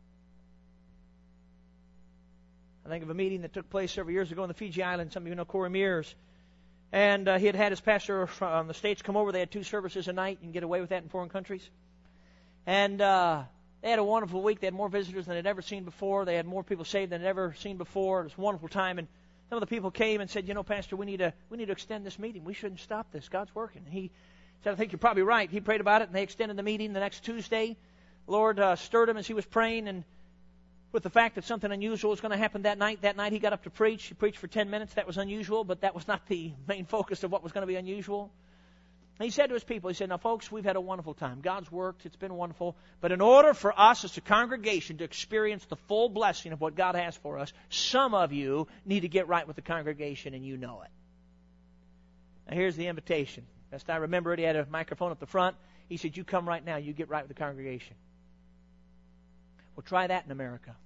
I think of a meeting that took place several years ago in the Fiji Islands. Some of you know Corey Mears. And he had his pastor from the States come over. They had 2 services a night. You can get away with that in foreign countries. And they had a wonderful week. They had more visitors than they'd ever seen before. They had more people saved than they'd ever seen before. It was a wonderful time. And some of the people came and said, you know, Pastor, we need to extend this meeting. We shouldn't stop this. God's working. He said, I think you're probably right. He prayed about it, and they extended the meeting the next Tuesday. The Lord stirred him as he was praying, and with the fact that something unusual was going to happen that night. That night he got up to preach. He preached for 10 minutes. That was unusual, but that was not the main focus of what was going to be unusual. And he said to his people, he said, now folks, we've had a wonderful time. God's worked. It's been wonderful. But in order for us as a congregation to experience the full blessing of what God has for us, some of you need to get right with the congregation, and you know it. Now here's the invitation. Best I remember it, he had a microphone up the front. He said, you come right now. You get right with the congregation. Well, try that in America.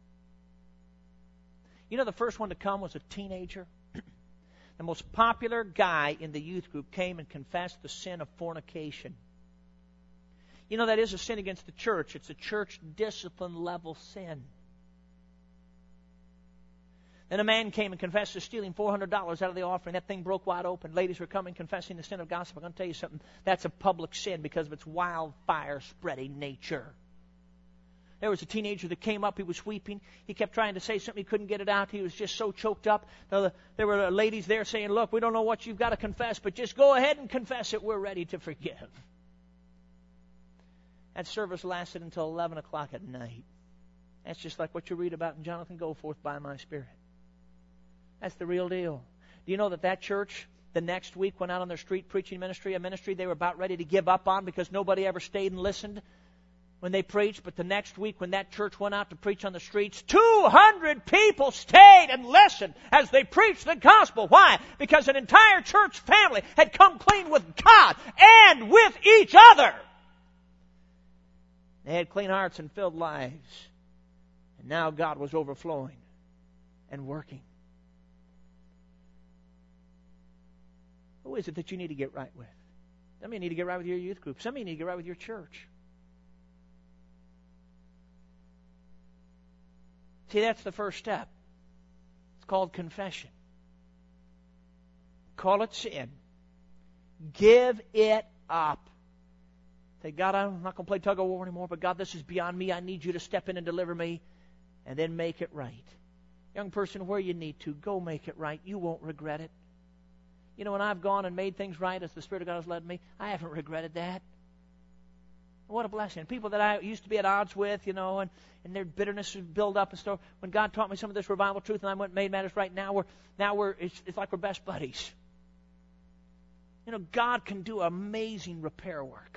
You know, the first one to come was a teenager. The most popular guy in the youth group came and confessed the sin of fornication. You know, that is a sin against the church. It's a church discipline level sin. Then a man came and confessed to stealing $400 out of the offering. That thing broke wide open. Ladies were coming confessing the sin of gossip. I'm going to tell you something. That's a public sin because of its wildfire spreading nature. There was a teenager that came up. He was weeping. He kept trying to say something. He couldn't get it out. He was just so choked up. There were ladies there saying, look, we don't know what you've got to confess, but just go ahead and confess it. We're ready to forgive. That service lasted until 11 o'clock at night. That's just like what you read about in Jonathan Goforth, by my Spirit. That's the real deal. Do you know that church the next week went out on their street preaching ministry, a ministry they were about ready to give up on because nobody ever stayed and listened when they preached? But the next week when that church went out to preach on the streets, 200 people stayed and listened as they preached the gospel. Why? Because an entire church family had come clean with God and with each other. They had clean hearts and filled lives. And now God was overflowing and working. Who is it that you need to get right with? Some of you need to get right with your youth group. Some of you need to get right with your church. See, that's the first step. It's called confession. Call it sin. Give it up. Say, God, I'm not going to play tug of war anymore, but God, this is beyond me. I need you to step in and deliver me, and then make it right. Young person, where you need to, go make it right. You won't regret it. You know, when I've gone and made things right as the Spirit of God has led me, I haven't regretted that. What a blessing. People that I used to be at odds with, you know, and their bitterness would build up and stuff. When God taught me some of this revival truth and I went and made matters right, it's like we're best buddies. You know, God can do amazing repair work.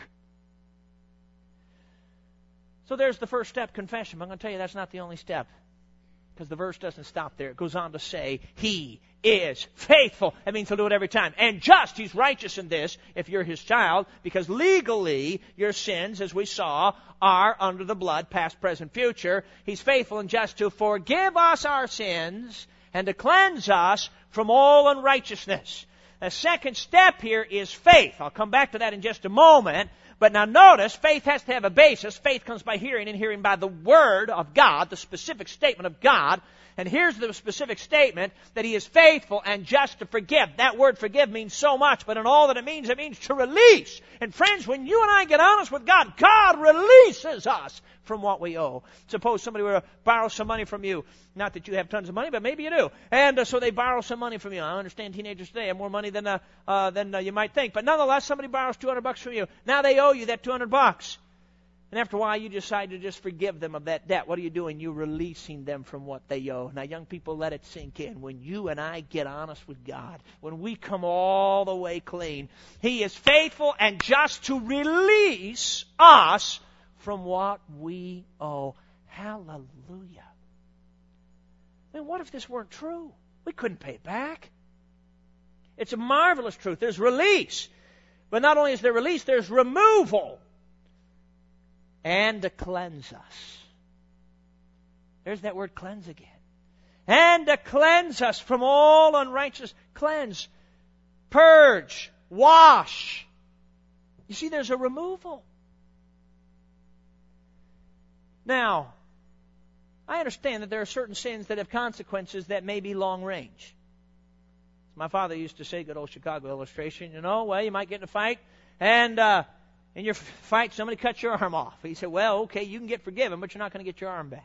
So there's the first step, confession. I'm going to tell you that's not the only step. because the verse doesn't stop there. It goes on to say, He is faithful. That means He'll do it every time. And just, He's righteous in this, if you're His child, because legally your sins, as we saw, are under the blood, past, present, future. He's faithful and just to forgive us our sins and to cleanse us from all unrighteousness. The second step here is faith. I'll come back to that in just a moment. But now notice, faith has to have a basis. Faith comes by hearing, and hearing by the Word of God, the specific statement of God. And here's the specific statement, that He is faithful and just to forgive. That word forgive means so much, but in all that it means to release. And friends, when you and I get honest with God, God releases us from what we owe. Suppose somebody were to borrow some money from you. Not that you have tons of money, but maybe you do. And so they borrow some money from you. I understand teenagers today have more money than you might think. But nonetheless, somebody borrows $200 from you. Now they owe you that $200. And after a while, you decide to just forgive them of that debt. What are you doing? You're releasing them from what they owe. Now, young people, let it sink in. When you and I get honest with God, when we come all the way clean, He is faithful and just to release us from what we owe. Hallelujah. I mean, what if this weren't true? We couldn't pay it back. It's a marvelous truth. There's release. But not only is there release, there's removal. And to cleanse us. There's that word cleanse again. And to cleanse us from all unrighteousness. Cleanse, purge, wash. You see, there's a removal. Now, I understand that there are certain sins that have consequences that may be long range. My father used to say, good old Chicago illustration, well, you might get in a fight, and in your fight, somebody cuts your arm off. He said, well, okay, you can get forgiven, but you're not going to get your arm back.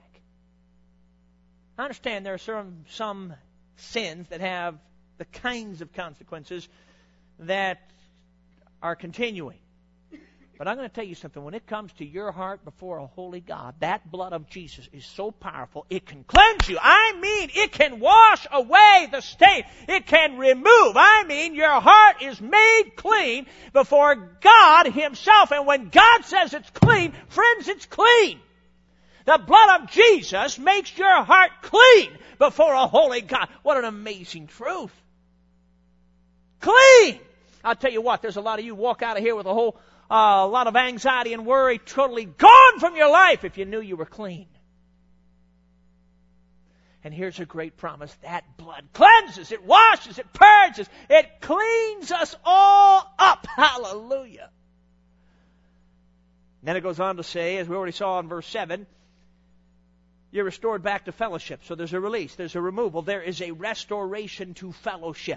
I understand there are some sins that have the kinds of consequences that are continuing. But I'm going to tell you something. When it comes to your heart before a holy God, that blood of Jesus is so powerful, it can cleanse you. I mean, it can wash away the stain. It can remove. I mean, your heart is made clean before God Himself. And when God says it's clean, friends, it's clean. The blood of Jesus makes your heart clean before a holy God. What an amazing truth. Clean! I'll tell you what, there's a lot of you walk out of here with a lot of anxiety and worry totally gone from your life if you knew you were clean. And here's a great promise. That blood cleanses, it washes, it purges, it cleans us all up. Hallelujah. Then it goes on to say, as we already saw in verse 7, you're restored back to fellowship. So there's a release, there's a removal, there is a restoration to fellowship.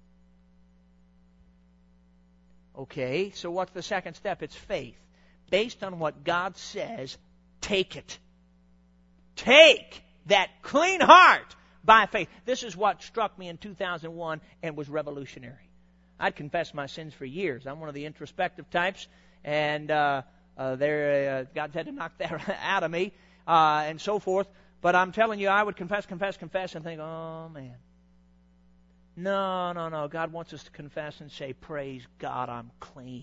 Okay, so what's the second step? It's faith. Based on what God says, take it. Take that clean heart by faith. This is what struck me in 2001 and was revolutionary. I'd confessed my sins for years. I'm one of the introspective types, and God had to knock that out of me, and so forth. But I'm telling you, I would confess, and think, oh, man. No. God wants us to confess and say, praise God, I'm clean.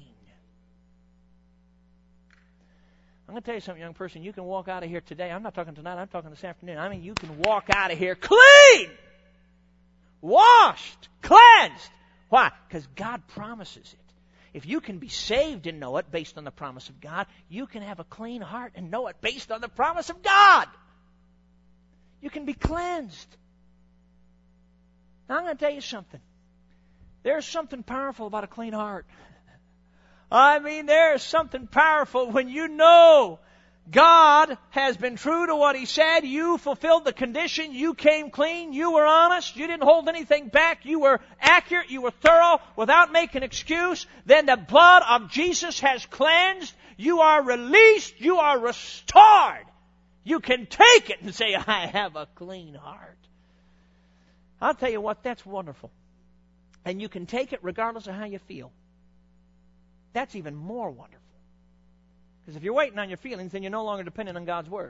I'm going to tell you something, young person. You can walk out of here today. I'm not talking tonight. I'm talking this afternoon. I mean, you can walk out of here clean, washed, cleansed. Why? Because God promises it. If you can be saved and know it based on the promise of God, you can have a clean heart and know it based on the promise of God. You can be cleansed. Now, I'm going to tell you something. There's something powerful about a clean heart. I mean, there's something powerful when you know God has been true to what He said. You fulfilled the condition. You came clean. You were honest. You didn't hold anything back. You were accurate. You were thorough without making an excuse. Then the blood of Jesus has cleansed. You are released. You are restored. You can take it and say, I have a clean heart. I'll tell you what, that's wonderful. And you can take it regardless of how you feel. That's even more wonderful. Because if you're waiting on your feelings, then you're no longer dependent on God's Word.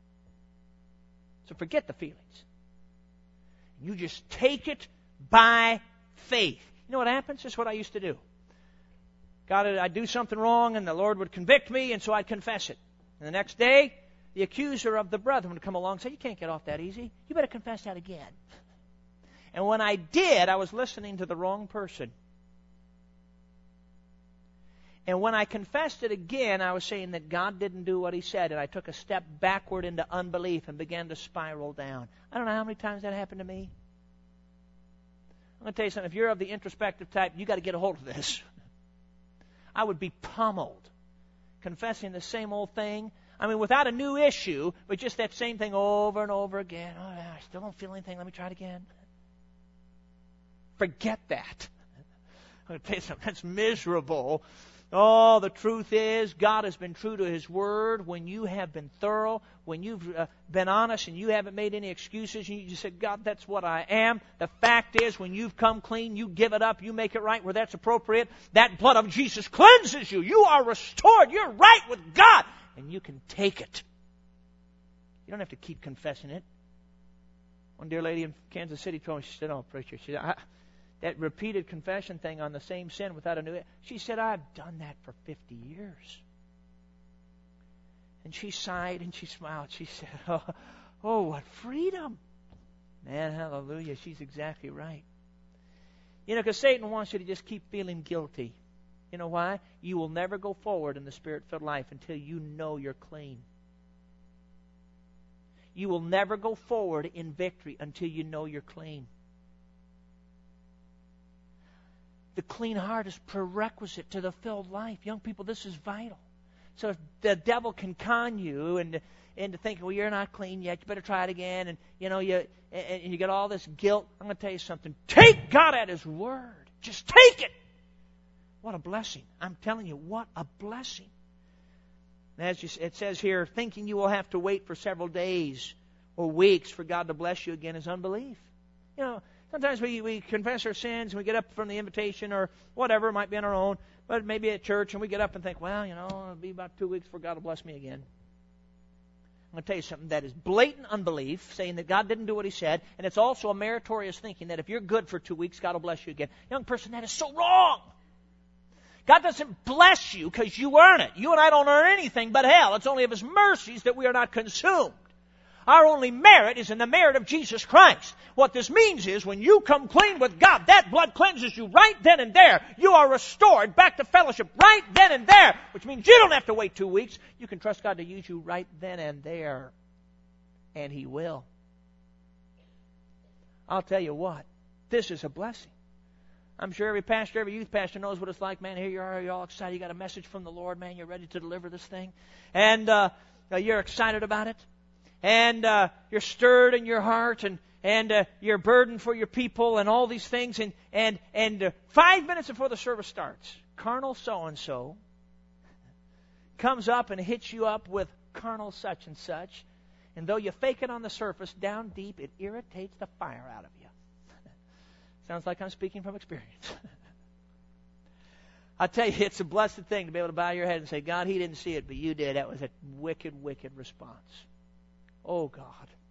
So forget the feelings. You just take it by faith. You know what happens? That's what I used to do. God, I'd do something wrong, and the Lord would convict me, and so I'd confess it. And the next day, the accuser of the brethren would come along and say, you can't get off that easy. You better confess that again. And when I did, I was listening to the wrong person. And when I confessed it again, I was saying that God didn't do what He said, and I took a step backward into unbelief and began to spiral down. I don't know how many times that happened to me. I'm going to tell you something. If you're of the introspective type, you got to get a hold of this. I would be pummeled, confessing the same old thing. I mean, without a new issue, but just that same thing over and over again. Oh, I still don't feel anything. Let me try it again. Forget that. I'm going to tell you something. That's miserable. Oh, the truth is, God has been true to His Word. When you have been thorough, when you've been honest and you haven't made any excuses, and you just said, God, that's what I am. The fact is, when you've come clean, you give it up, you make it right where that's appropriate. That blood of Jesus cleanses you. You are restored. You're right with God. And you can take it. You don't have to keep confessing it. One dear lady in Kansas City told me, she said, oh, preacher, she said, that repeated confession thing on the same sin without a new... She said, I've done that for 50 years. And she sighed and she smiled. She said, oh, what freedom. Man, hallelujah. She's exactly right. You know, because Satan wants you to just keep feeling guilty. You know why? You will never go forward in the Spirit-filled life until you know you're clean. You will never go forward in victory until you know you're clean. The clean heart is prerequisite to the filled life. Young people, this is vital. So if the devil can con you into thinking, well, you're not clean yet, you better try it again, and you get all this guilt, I'm going to tell you something. Take God at His word. Just take it. What a blessing. I'm telling you, what a blessing. As it says here, thinking you will have to wait for several days or weeks for God to bless you again is unbelief. You know, sometimes we confess our sins and we get up from the invitation or whatever, it might be on our own, but maybe at church, and we get up and think, well, it'll be about 2 weeks before God will bless me again. I'm going to tell you something. That is blatant unbelief, saying that God didn't do what He said, and it's also a meritorious thinking that if you're good for 2 weeks, God will bless you again. Young person, that is so wrong. God doesn't bless you because you earn it. You and I don't earn anything but hell. It's only of His mercies that we are not consumed. Our only merit is in the merit of Jesus Christ. What this means is when you come clean with God, that blood cleanses you right then and there. You are restored back to fellowship right then and there, which means you don't have to wait 2 weeks. You can trust God to use you right then and there, and He will. I'll tell you what, this is a blessing. I'm sure every pastor, every youth pastor knows what it's like. Man, here you are, you're all excited. You got a message from the Lord, man. You're ready to deliver this thing. And you're excited about it. And you're stirred in your heart, and you're burdened for your people and all these things. And 5 minutes before the service starts, carnal so-and-so comes up and hits you up with carnal such and such. And though you fake it on the surface, down deep, it irritates the fire out of you. Sounds like I'm speaking from experience. I tell you, it's a blessed thing to be able to bow your head and say, God, He didn't see it, but You did. That was a wicked, wicked response. Oh, God.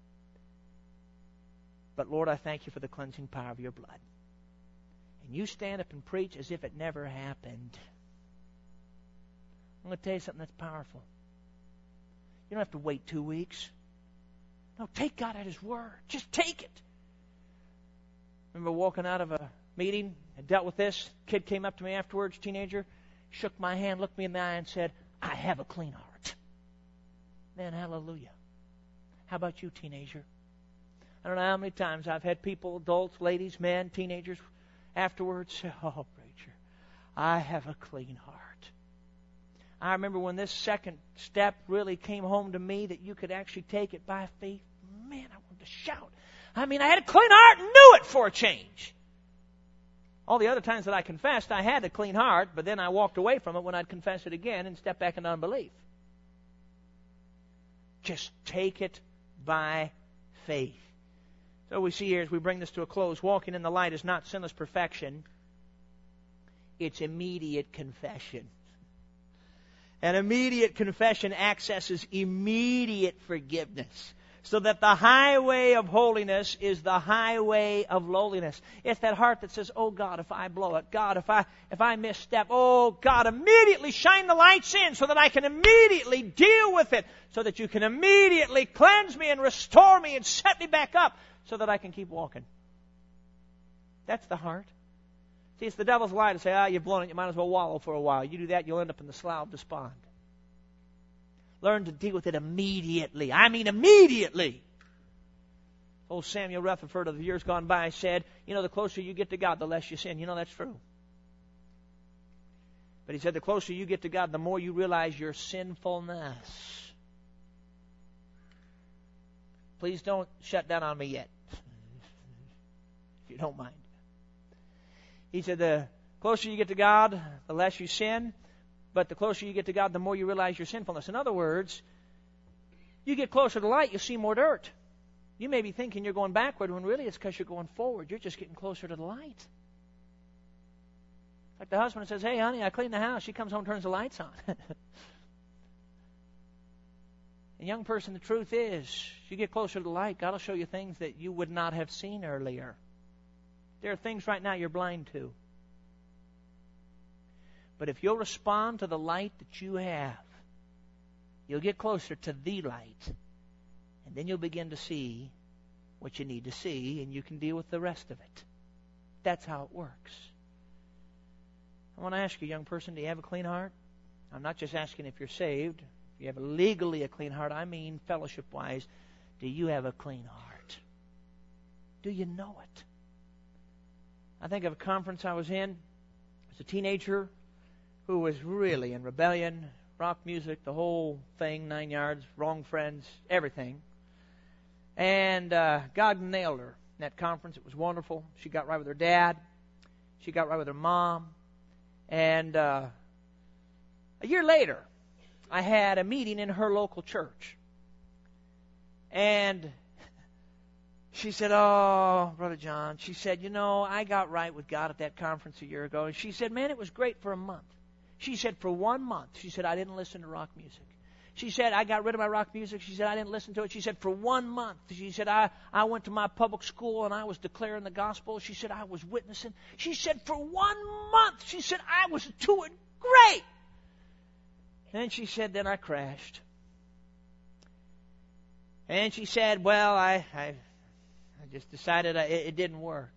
But, Lord, I thank You for the cleansing power of Your blood. And You stand up and preach as if it never happened. I'm going to tell you something that's powerful. You don't have to wait 2 weeks. No, take God at His word. Just take it. I remember walking out of a meeting, I dealt with this. Kid came up to me afterwards, teenager, shook my hand, looked me in the eye, and said, I have a clean heart. Man, hallelujah. How about you, teenager? I don't know how many times I've had people, adults, ladies, men, teenagers, afterwards say, oh, preacher, I have a clean heart. I remember when this second step really came home to me that you could actually take it by faith. Man, I wanted to shout. I mean, I had a clean heart and knew it for a change. All the other times that I confessed, I had a clean heart, but then I walked away from it when I'd confess it again and stepped back into unbelief. Just take it by faith. So we see here as we bring this to a close, walking in the light is not sinless perfection. It's immediate confession. An immediate confession accesses immediate forgiveness. So that the highway of holiness is the highway of lowliness. It's that heart that says, oh God, if I blow it, God, if I misstep, oh God, immediately shine the lights in so that I can immediately deal with it, so that you can immediately cleanse me and restore me and set me back up so that I can keep walking. That's the heart. See, it's the devil's lie to say, you've blown it, you might as well wallow for a while. You do that, you'll end up in the slough of despond. Learn to deal with it immediately. I mean immediately. Old Samuel Rutherford of the years gone by said, the closer you get to God, the less you sin. That's true. But he said the closer you get to God, the more you realize your sinfulness. Please don't shut down on me yet. If you don't mind. He said the closer you get to God, the less you sin. But the closer you get to God, the more you realize your sinfulness. In other words, you get closer to light, you see more dirt. You may be thinking you're going backward when really it's because you're going forward. You're just getting closer to the light. Like the husband says, hey, honey, I cleaned the house. She comes home and turns the lights on. And young person, the truth is, you get closer to the light, God will show you things that you would not have seen earlier. There are things right now you're blind to. But if you'll respond to the light that you have, you'll get closer to the light. And then you'll begin to see what you need to see, and you can deal with the rest of it. That's how it works. I want to ask you, young person, do you have a clean heart? I'm not just asking if you're saved. If you have legally a clean heart, I mean fellowship-wise, do you have a clean heart? Do you know it? I think of a conference I was in as a teenager, who was really in rebellion, rock music, the whole thing, 9 yards, wrong friends, everything. And God nailed her in that conference. It was wonderful. She got right with her dad. She got right with her mom. And a year later, I had a meeting in her local church. And she said, oh, Brother John, she said, I got right with God at that conference a year ago. And she said, man, it was great for a month. She said, for 1 month, she said, I didn't listen to rock music. She said, I got rid of my rock music. She said, I didn't listen to it. She said, for 1 month. She said, I went to my public school and I was declaring the gospel. She said, I was witnessing. She said, for 1 month, she said, I was doing great. And she said, then I crashed. And she said, well, I just decided it didn't work.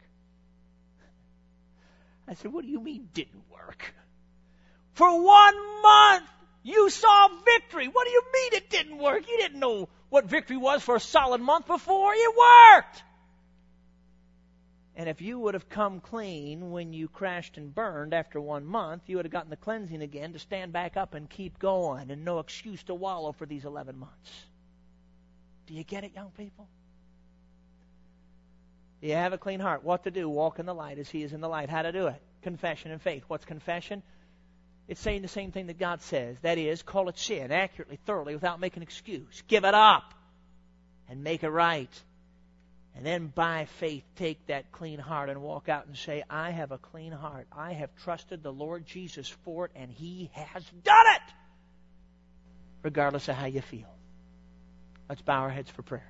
I said, what do you mean didn't work? For 1 month, you saw victory. What do you mean it didn't work? You didn't know what victory was for a solid month before. It worked. And if you would have come clean when you crashed and burned after 1 month, you would have gotten the cleansing again to stand back up and keep going, and no excuse to wallow for these 11 months. Do you get it, young people? Do you have a clean heart? What to do? Walk in the light as He is in the light. How to do it? Confession and faith. What's confession? It's saying the same thing that God says. That is, call it sin accurately, thoroughly, without making an excuse. Give it up and make it right. And then by faith, take that clean heart and walk out and say, I have a clean heart. I have trusted the Lord Jesus for it, and He has done it, regardless of how you feel. Let's bow our heads for prayer.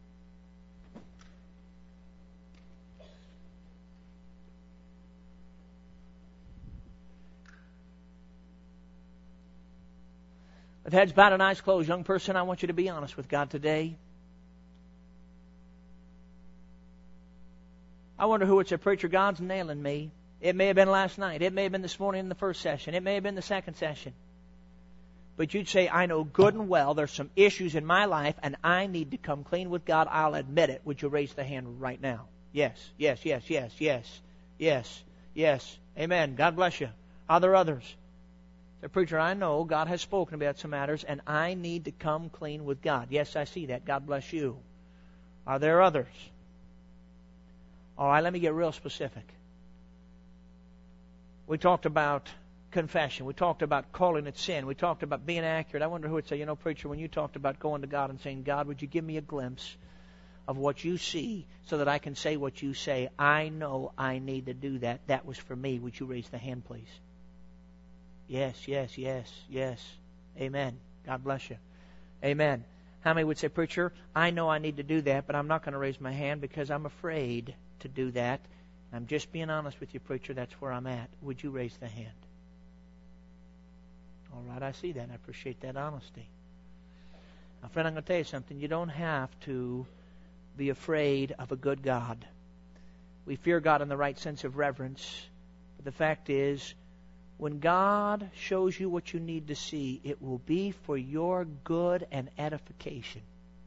With heads bowed and eyes closed, young person, I want you to be honest with God today. I wonder who would say, preacher, God's nailing me. It may have been last night. It may have been this morning in the first session. It may have been the second session. But you'd say, I know good and well there's some issues in my life and I need to come clean with God. I'll admit it. Would you raise the hand right now? Yes, yes, yes, yes, yes, yes, yes. Amen. God bless you. Are there others? The preacher, I know God has spoken about some matters and I need to come clean with God. Yes, I see that. God bless you. Are there others? All right, let me get real specific. We talked about confession. We talked about calling it sin. We talked about being accurate. I wonder who would say, preacher, when you talked about going to God and saying, God, would you give me a glimpse of what you see so that I can say what you say? I know I need to do that. That was for me. Would you raise the hand, please? Yes, yes, yes, yes. Amen. God bless you. Amen. How many would say, preacher, I know I need to do that, but I'm not going to raise my hand because I'm afraid to do that. I'm just being honest with you, preacher. That's where I'm at. Would you raise the hand? All right, I see that. I appreciate that honesty. Now, friend, I'm going to tell you something. You don't have to be afraid of a good God. We fear God in the right sense of reverence. But the fact is, when God shows you what you need to see, it will be for your good and edification.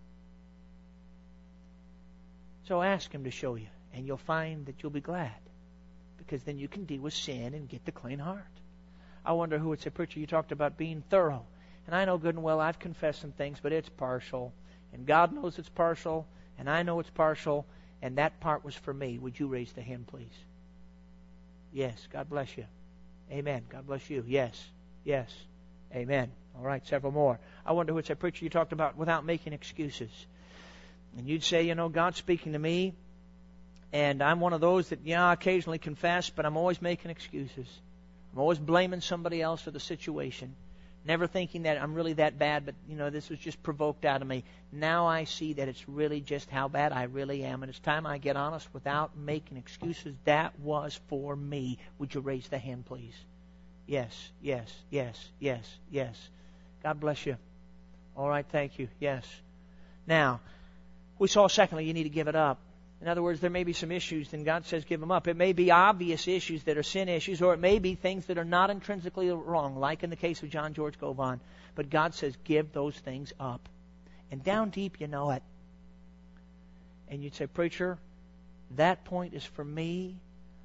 So ask Him to show you, and you'll find that you'll be glad, because then you can deal with sin and get the clean heart. I wonder who would say, preacher, you talked about being thorough. And I know good and well I've confessed some things, but it's partial. And God knows it's partial, and I know it's partial, and that part was for me. Would you raise the hand, please? Yes. God bless you. Amen. God bless you. Yes. Yes. Amen. All right, several more. I wonder who would say, preacher, you talked about without making excuses. And you'd say, God's speaking to me, and I'm one of those that, I occasionally confess, but I'm always making excuses. I'm always blaming somebody else for the situation. Never thinking that I'm really that bad, but, this was just provoked out of me. Now I see that it's really just how bad I really am, and it's time I get honest without making excuses. That was for me. Would you raise the hand, please? Yes, yes, yes, yes, yes. God bless you. All right, thank you. Yes. Now, we saw, secondly, you need to give it up. In other words, there may be some issues, and God says give them up. It may be obvious issues that are sin issues, or it may be things that are not intrinsically wrong, like in the case of John George Govan. But God says give those things up. And down deep you know it. And you'd say, preacher, that point is for me.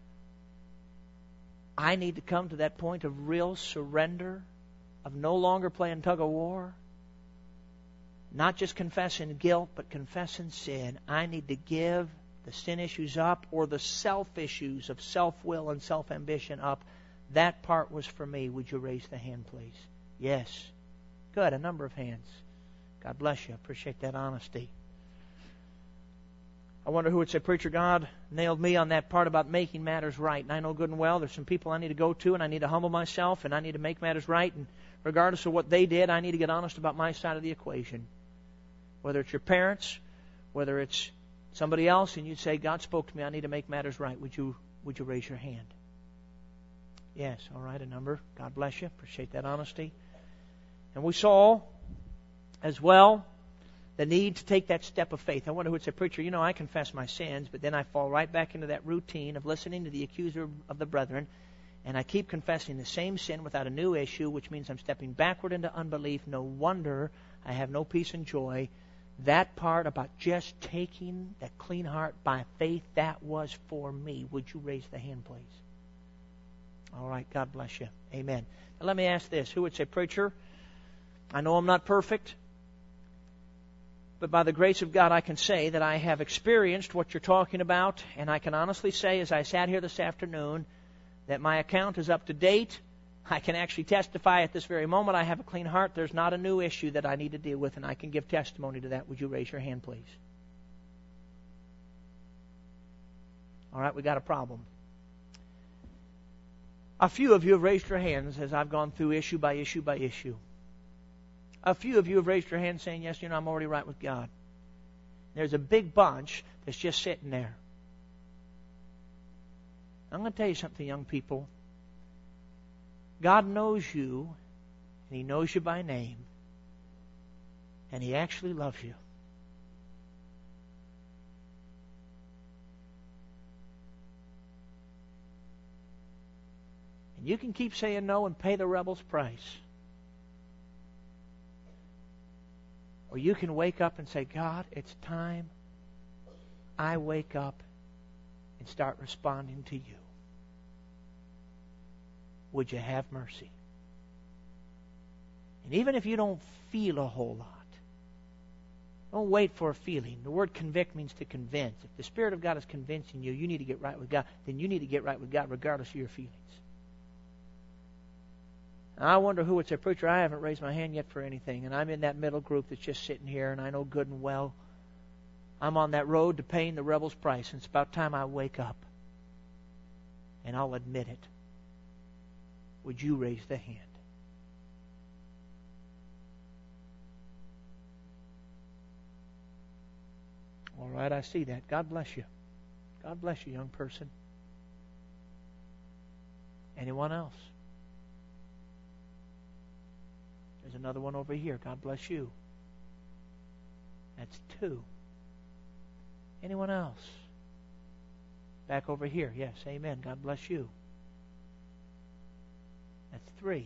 I need to come to that point of real surrender, of no longer playing tug of war. Not just confessing guilt, but confessing sin. I need to give the sin issues up, or the self issues of self-will and self-ambition up. That part was for me. Would you raise the hand, please? Yes. Good. A number of hands. God bless you. Appreciate that honesty. I wonder who would say, preacher, God nailed me on that part about making matters right. And I know good and well there's some people I need to go to, and I need to humble myself, and I need to make matters right. And regardless of what they did, I need to get honest about my side of the equation. Whether it's your parents, whether it's somebody else, and you'd say, God spoke to me, I need to make matters right. Would you raise your hand? Yes, all right, a number. God bless you. Appreciate that honesty. And we saw as well the need to take that step of faith. I wonder who would say, preacher, I confess my sins, but then I fall right back into that routine of listening to the accuser of the brethren, and I keep confessing the same sin without a new issue, which means I'm stepping backward into unbelief. No wonder I have no peace and joy. That part about just taking that clean heart by faith, that was for me. Would you raise the hand, please? All right, God bless you. Amen. Now let me ask this. Who would say, preacher, I know I'm not perfect, but by the grace of God I can say that I have experienced what you're talking about, and I can honestly say as I sat here this afternoon that my account is up to date. I can actually testify at this very moment I have a clean heart. There's not a new issue that I need to deal with, and I can give testimony to that. Would you raise your hand, please? All right, we got a problem. A few of you have raised your hands as I've gone through issue by issue by issue. A few of you have raised your hands saying, yes, I'm already right with God. There's a big bunch that's just sitting there. I'm going to tell you something, young people. God knows you, and He knows you by name, and He actually loves you. And you can keep saying no and pay the rebel's price. Or you can wake up and say, God, it's time I wake up and start responding to you. Would you have mercy? And even if you don't feel a whole lot, don't wait for a feeling. The word convict means to convince. If the Spirit of God is convincing you, you need to get right with God, then you need to get right with God regardless of your feelings. And I wonder who would say, preacher, I haven't raised my hand yet for anything, and I'm in that middle group that's just sitting here, and I know good and well I'm on that road to paying the rebel's price, and it's about time I wake up, and I'll admit it. Would you raise the hand? right, I see that. God bless you. God bless you, young person. Anyone else? There's another one over here. God bless you. That's 2. Anyone else? Back over here. Yes, amen. God bless you. That's 3.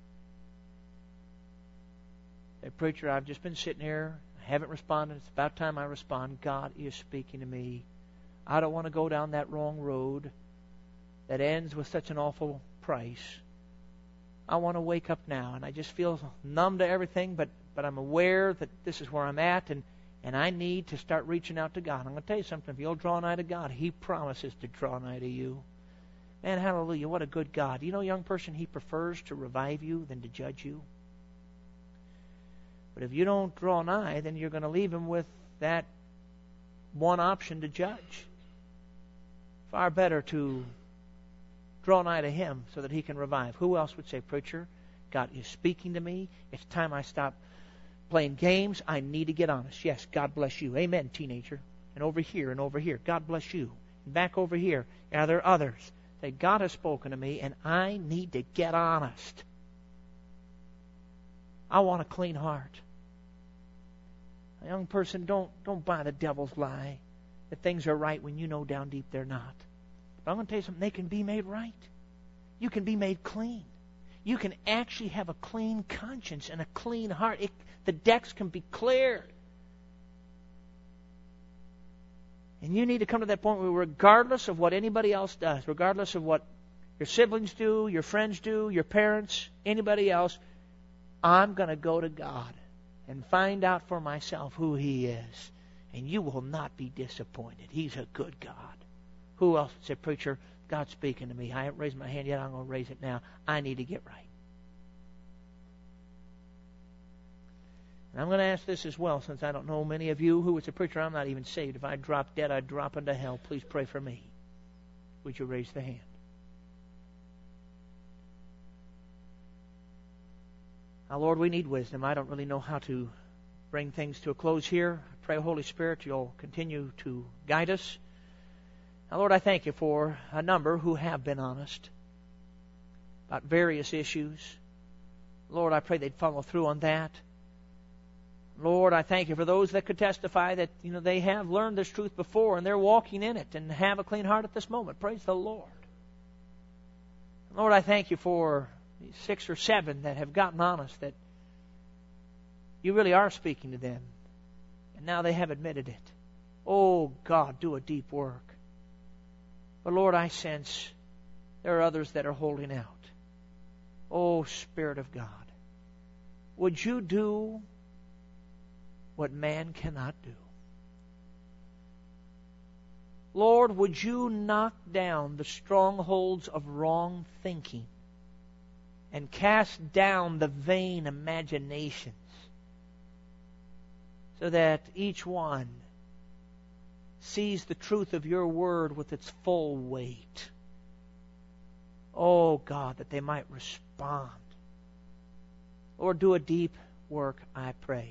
Say, preacher, I've just been sitting here. I haven't responded. It's about time I respond. God is speaking to me. I don't want to go down that wrong road that ends with such an awful price. I want to wake up now, and I just feel numb to everything, but I'm aware that this is where I'm at, and I need to start reaching out to God. I'm going to tell you something. If you'll draw nigh to God, He promises to draw nigh to you. Man, hallelujah, what a good God. You know, young person, He prefers to revive you than to judge you. But if you don't draw nigh, then you're going to leave Him with that one option to judge. Far better to draw nigh to Him so that He can revive. Who else would say, preacher, God is speaking to me. It's time I stop playing games. I need to get honest. Yes, God bless you. Amen, teenager. And over here and over here. God bless you. And back over here. Are there others? Say, God has spoken to me and I need to get honest. I want a clean heart. A young person, don't buy the devil's lie that things are right when you know down deep they're not. But I'm going to tell you something. They can be made right. You can be made clean. You can actually have a clean conscience and a clean heart. The decks can be cleared. And you need to come to that point where regardless of what anybody else does, regardless of what your siblings do, your friends do, your parents, anybody else, I'm going to go to God and find out for myself who He is. And you will not be disappointed. He's a good God. Who else said, preacher, God's speaking to me. I haven't raised my hand yet. I'm going to raise it now. I need to get right. And I'm going to ask this as well, since I don't know many of you who would say, preacher, I'm not even saved. If I drop dead, I'd drop into hell. Please pray for me. Would you raise the hand? Now, Lord, we need wisdom. I don't really know how to bring things to a close here. I pray, Holy Spirit, you'll continue to guide us. Now, Lord, I thank you for a number who have been honest about various issues. Lord, I pray they'd follow through on that. Lord, I thank you for those that could testify that, they have learned this truth before and they're walking in it and have a clean heart at this moment. Praise the Lord. Lord, I thank you for 6 or 7 that have gotten honest, that you really are speaking to them. And now they have admitted it. Oh, God, do a deep work. But Lord, I sense there are others that are holding out. Oh, Spirit of God, would you do what man cannot do? Lord, would you knock down the strongholds of wrong thinking and cast down the vain imaginations so that each one sees the truth of your word with its full weight. Oh, God, that they might respond. Lord, do a deep work, I pray.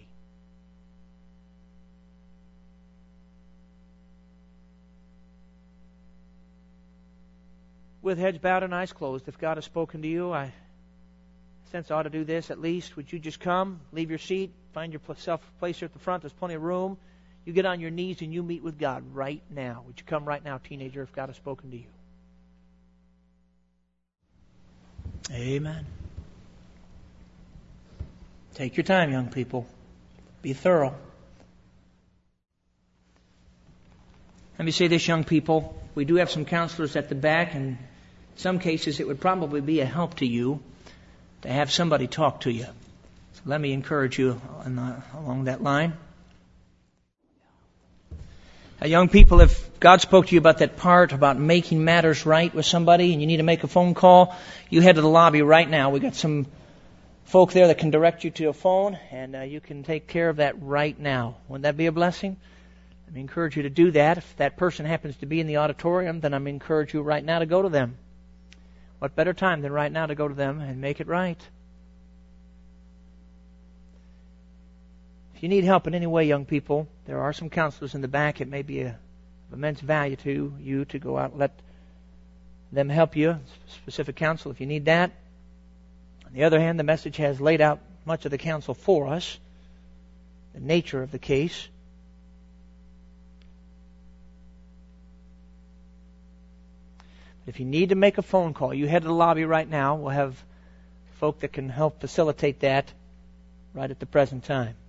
With heads bowed and eyes closed, if God has spoken to you, I sense I ought to do this at least. Would you just come, leave your seat, find yourself a place here at the front. There's plenty of room. You get on your knees and you meet with God right now. Would you come right now, teenager, if God has spoken to you? Amen. Take your time, young people. Be thorough. Let me say this, young people. We do have some counselors at the back, and in some cases it would probably be a help to you to have somebody talk to you. So let me encourage you along that line. Young people, if God spoke to you about that part about making matters right with somebody and you need to make a phone call, you head to the lobby right now. We've got some folk there that can direct you to a phone, and you can take care of that right now. Wouldn't that be a blessing? Let me encourage you to do that. If that person happens to be in the auditorium, then I'm encourage you right now to go to them. What better time than right now to go to them and make it right? If you need help in any way, young people, there are some counselors in the back. It may be of immense value to you to go out and let them help you. Specific counsel if you need that. On the other hand, the message has laid out much of the counsel for us, the nature of the case. If you need to make a phone call, you head to the lobby right now. We'll have folk that can help facilitate that right at the present time.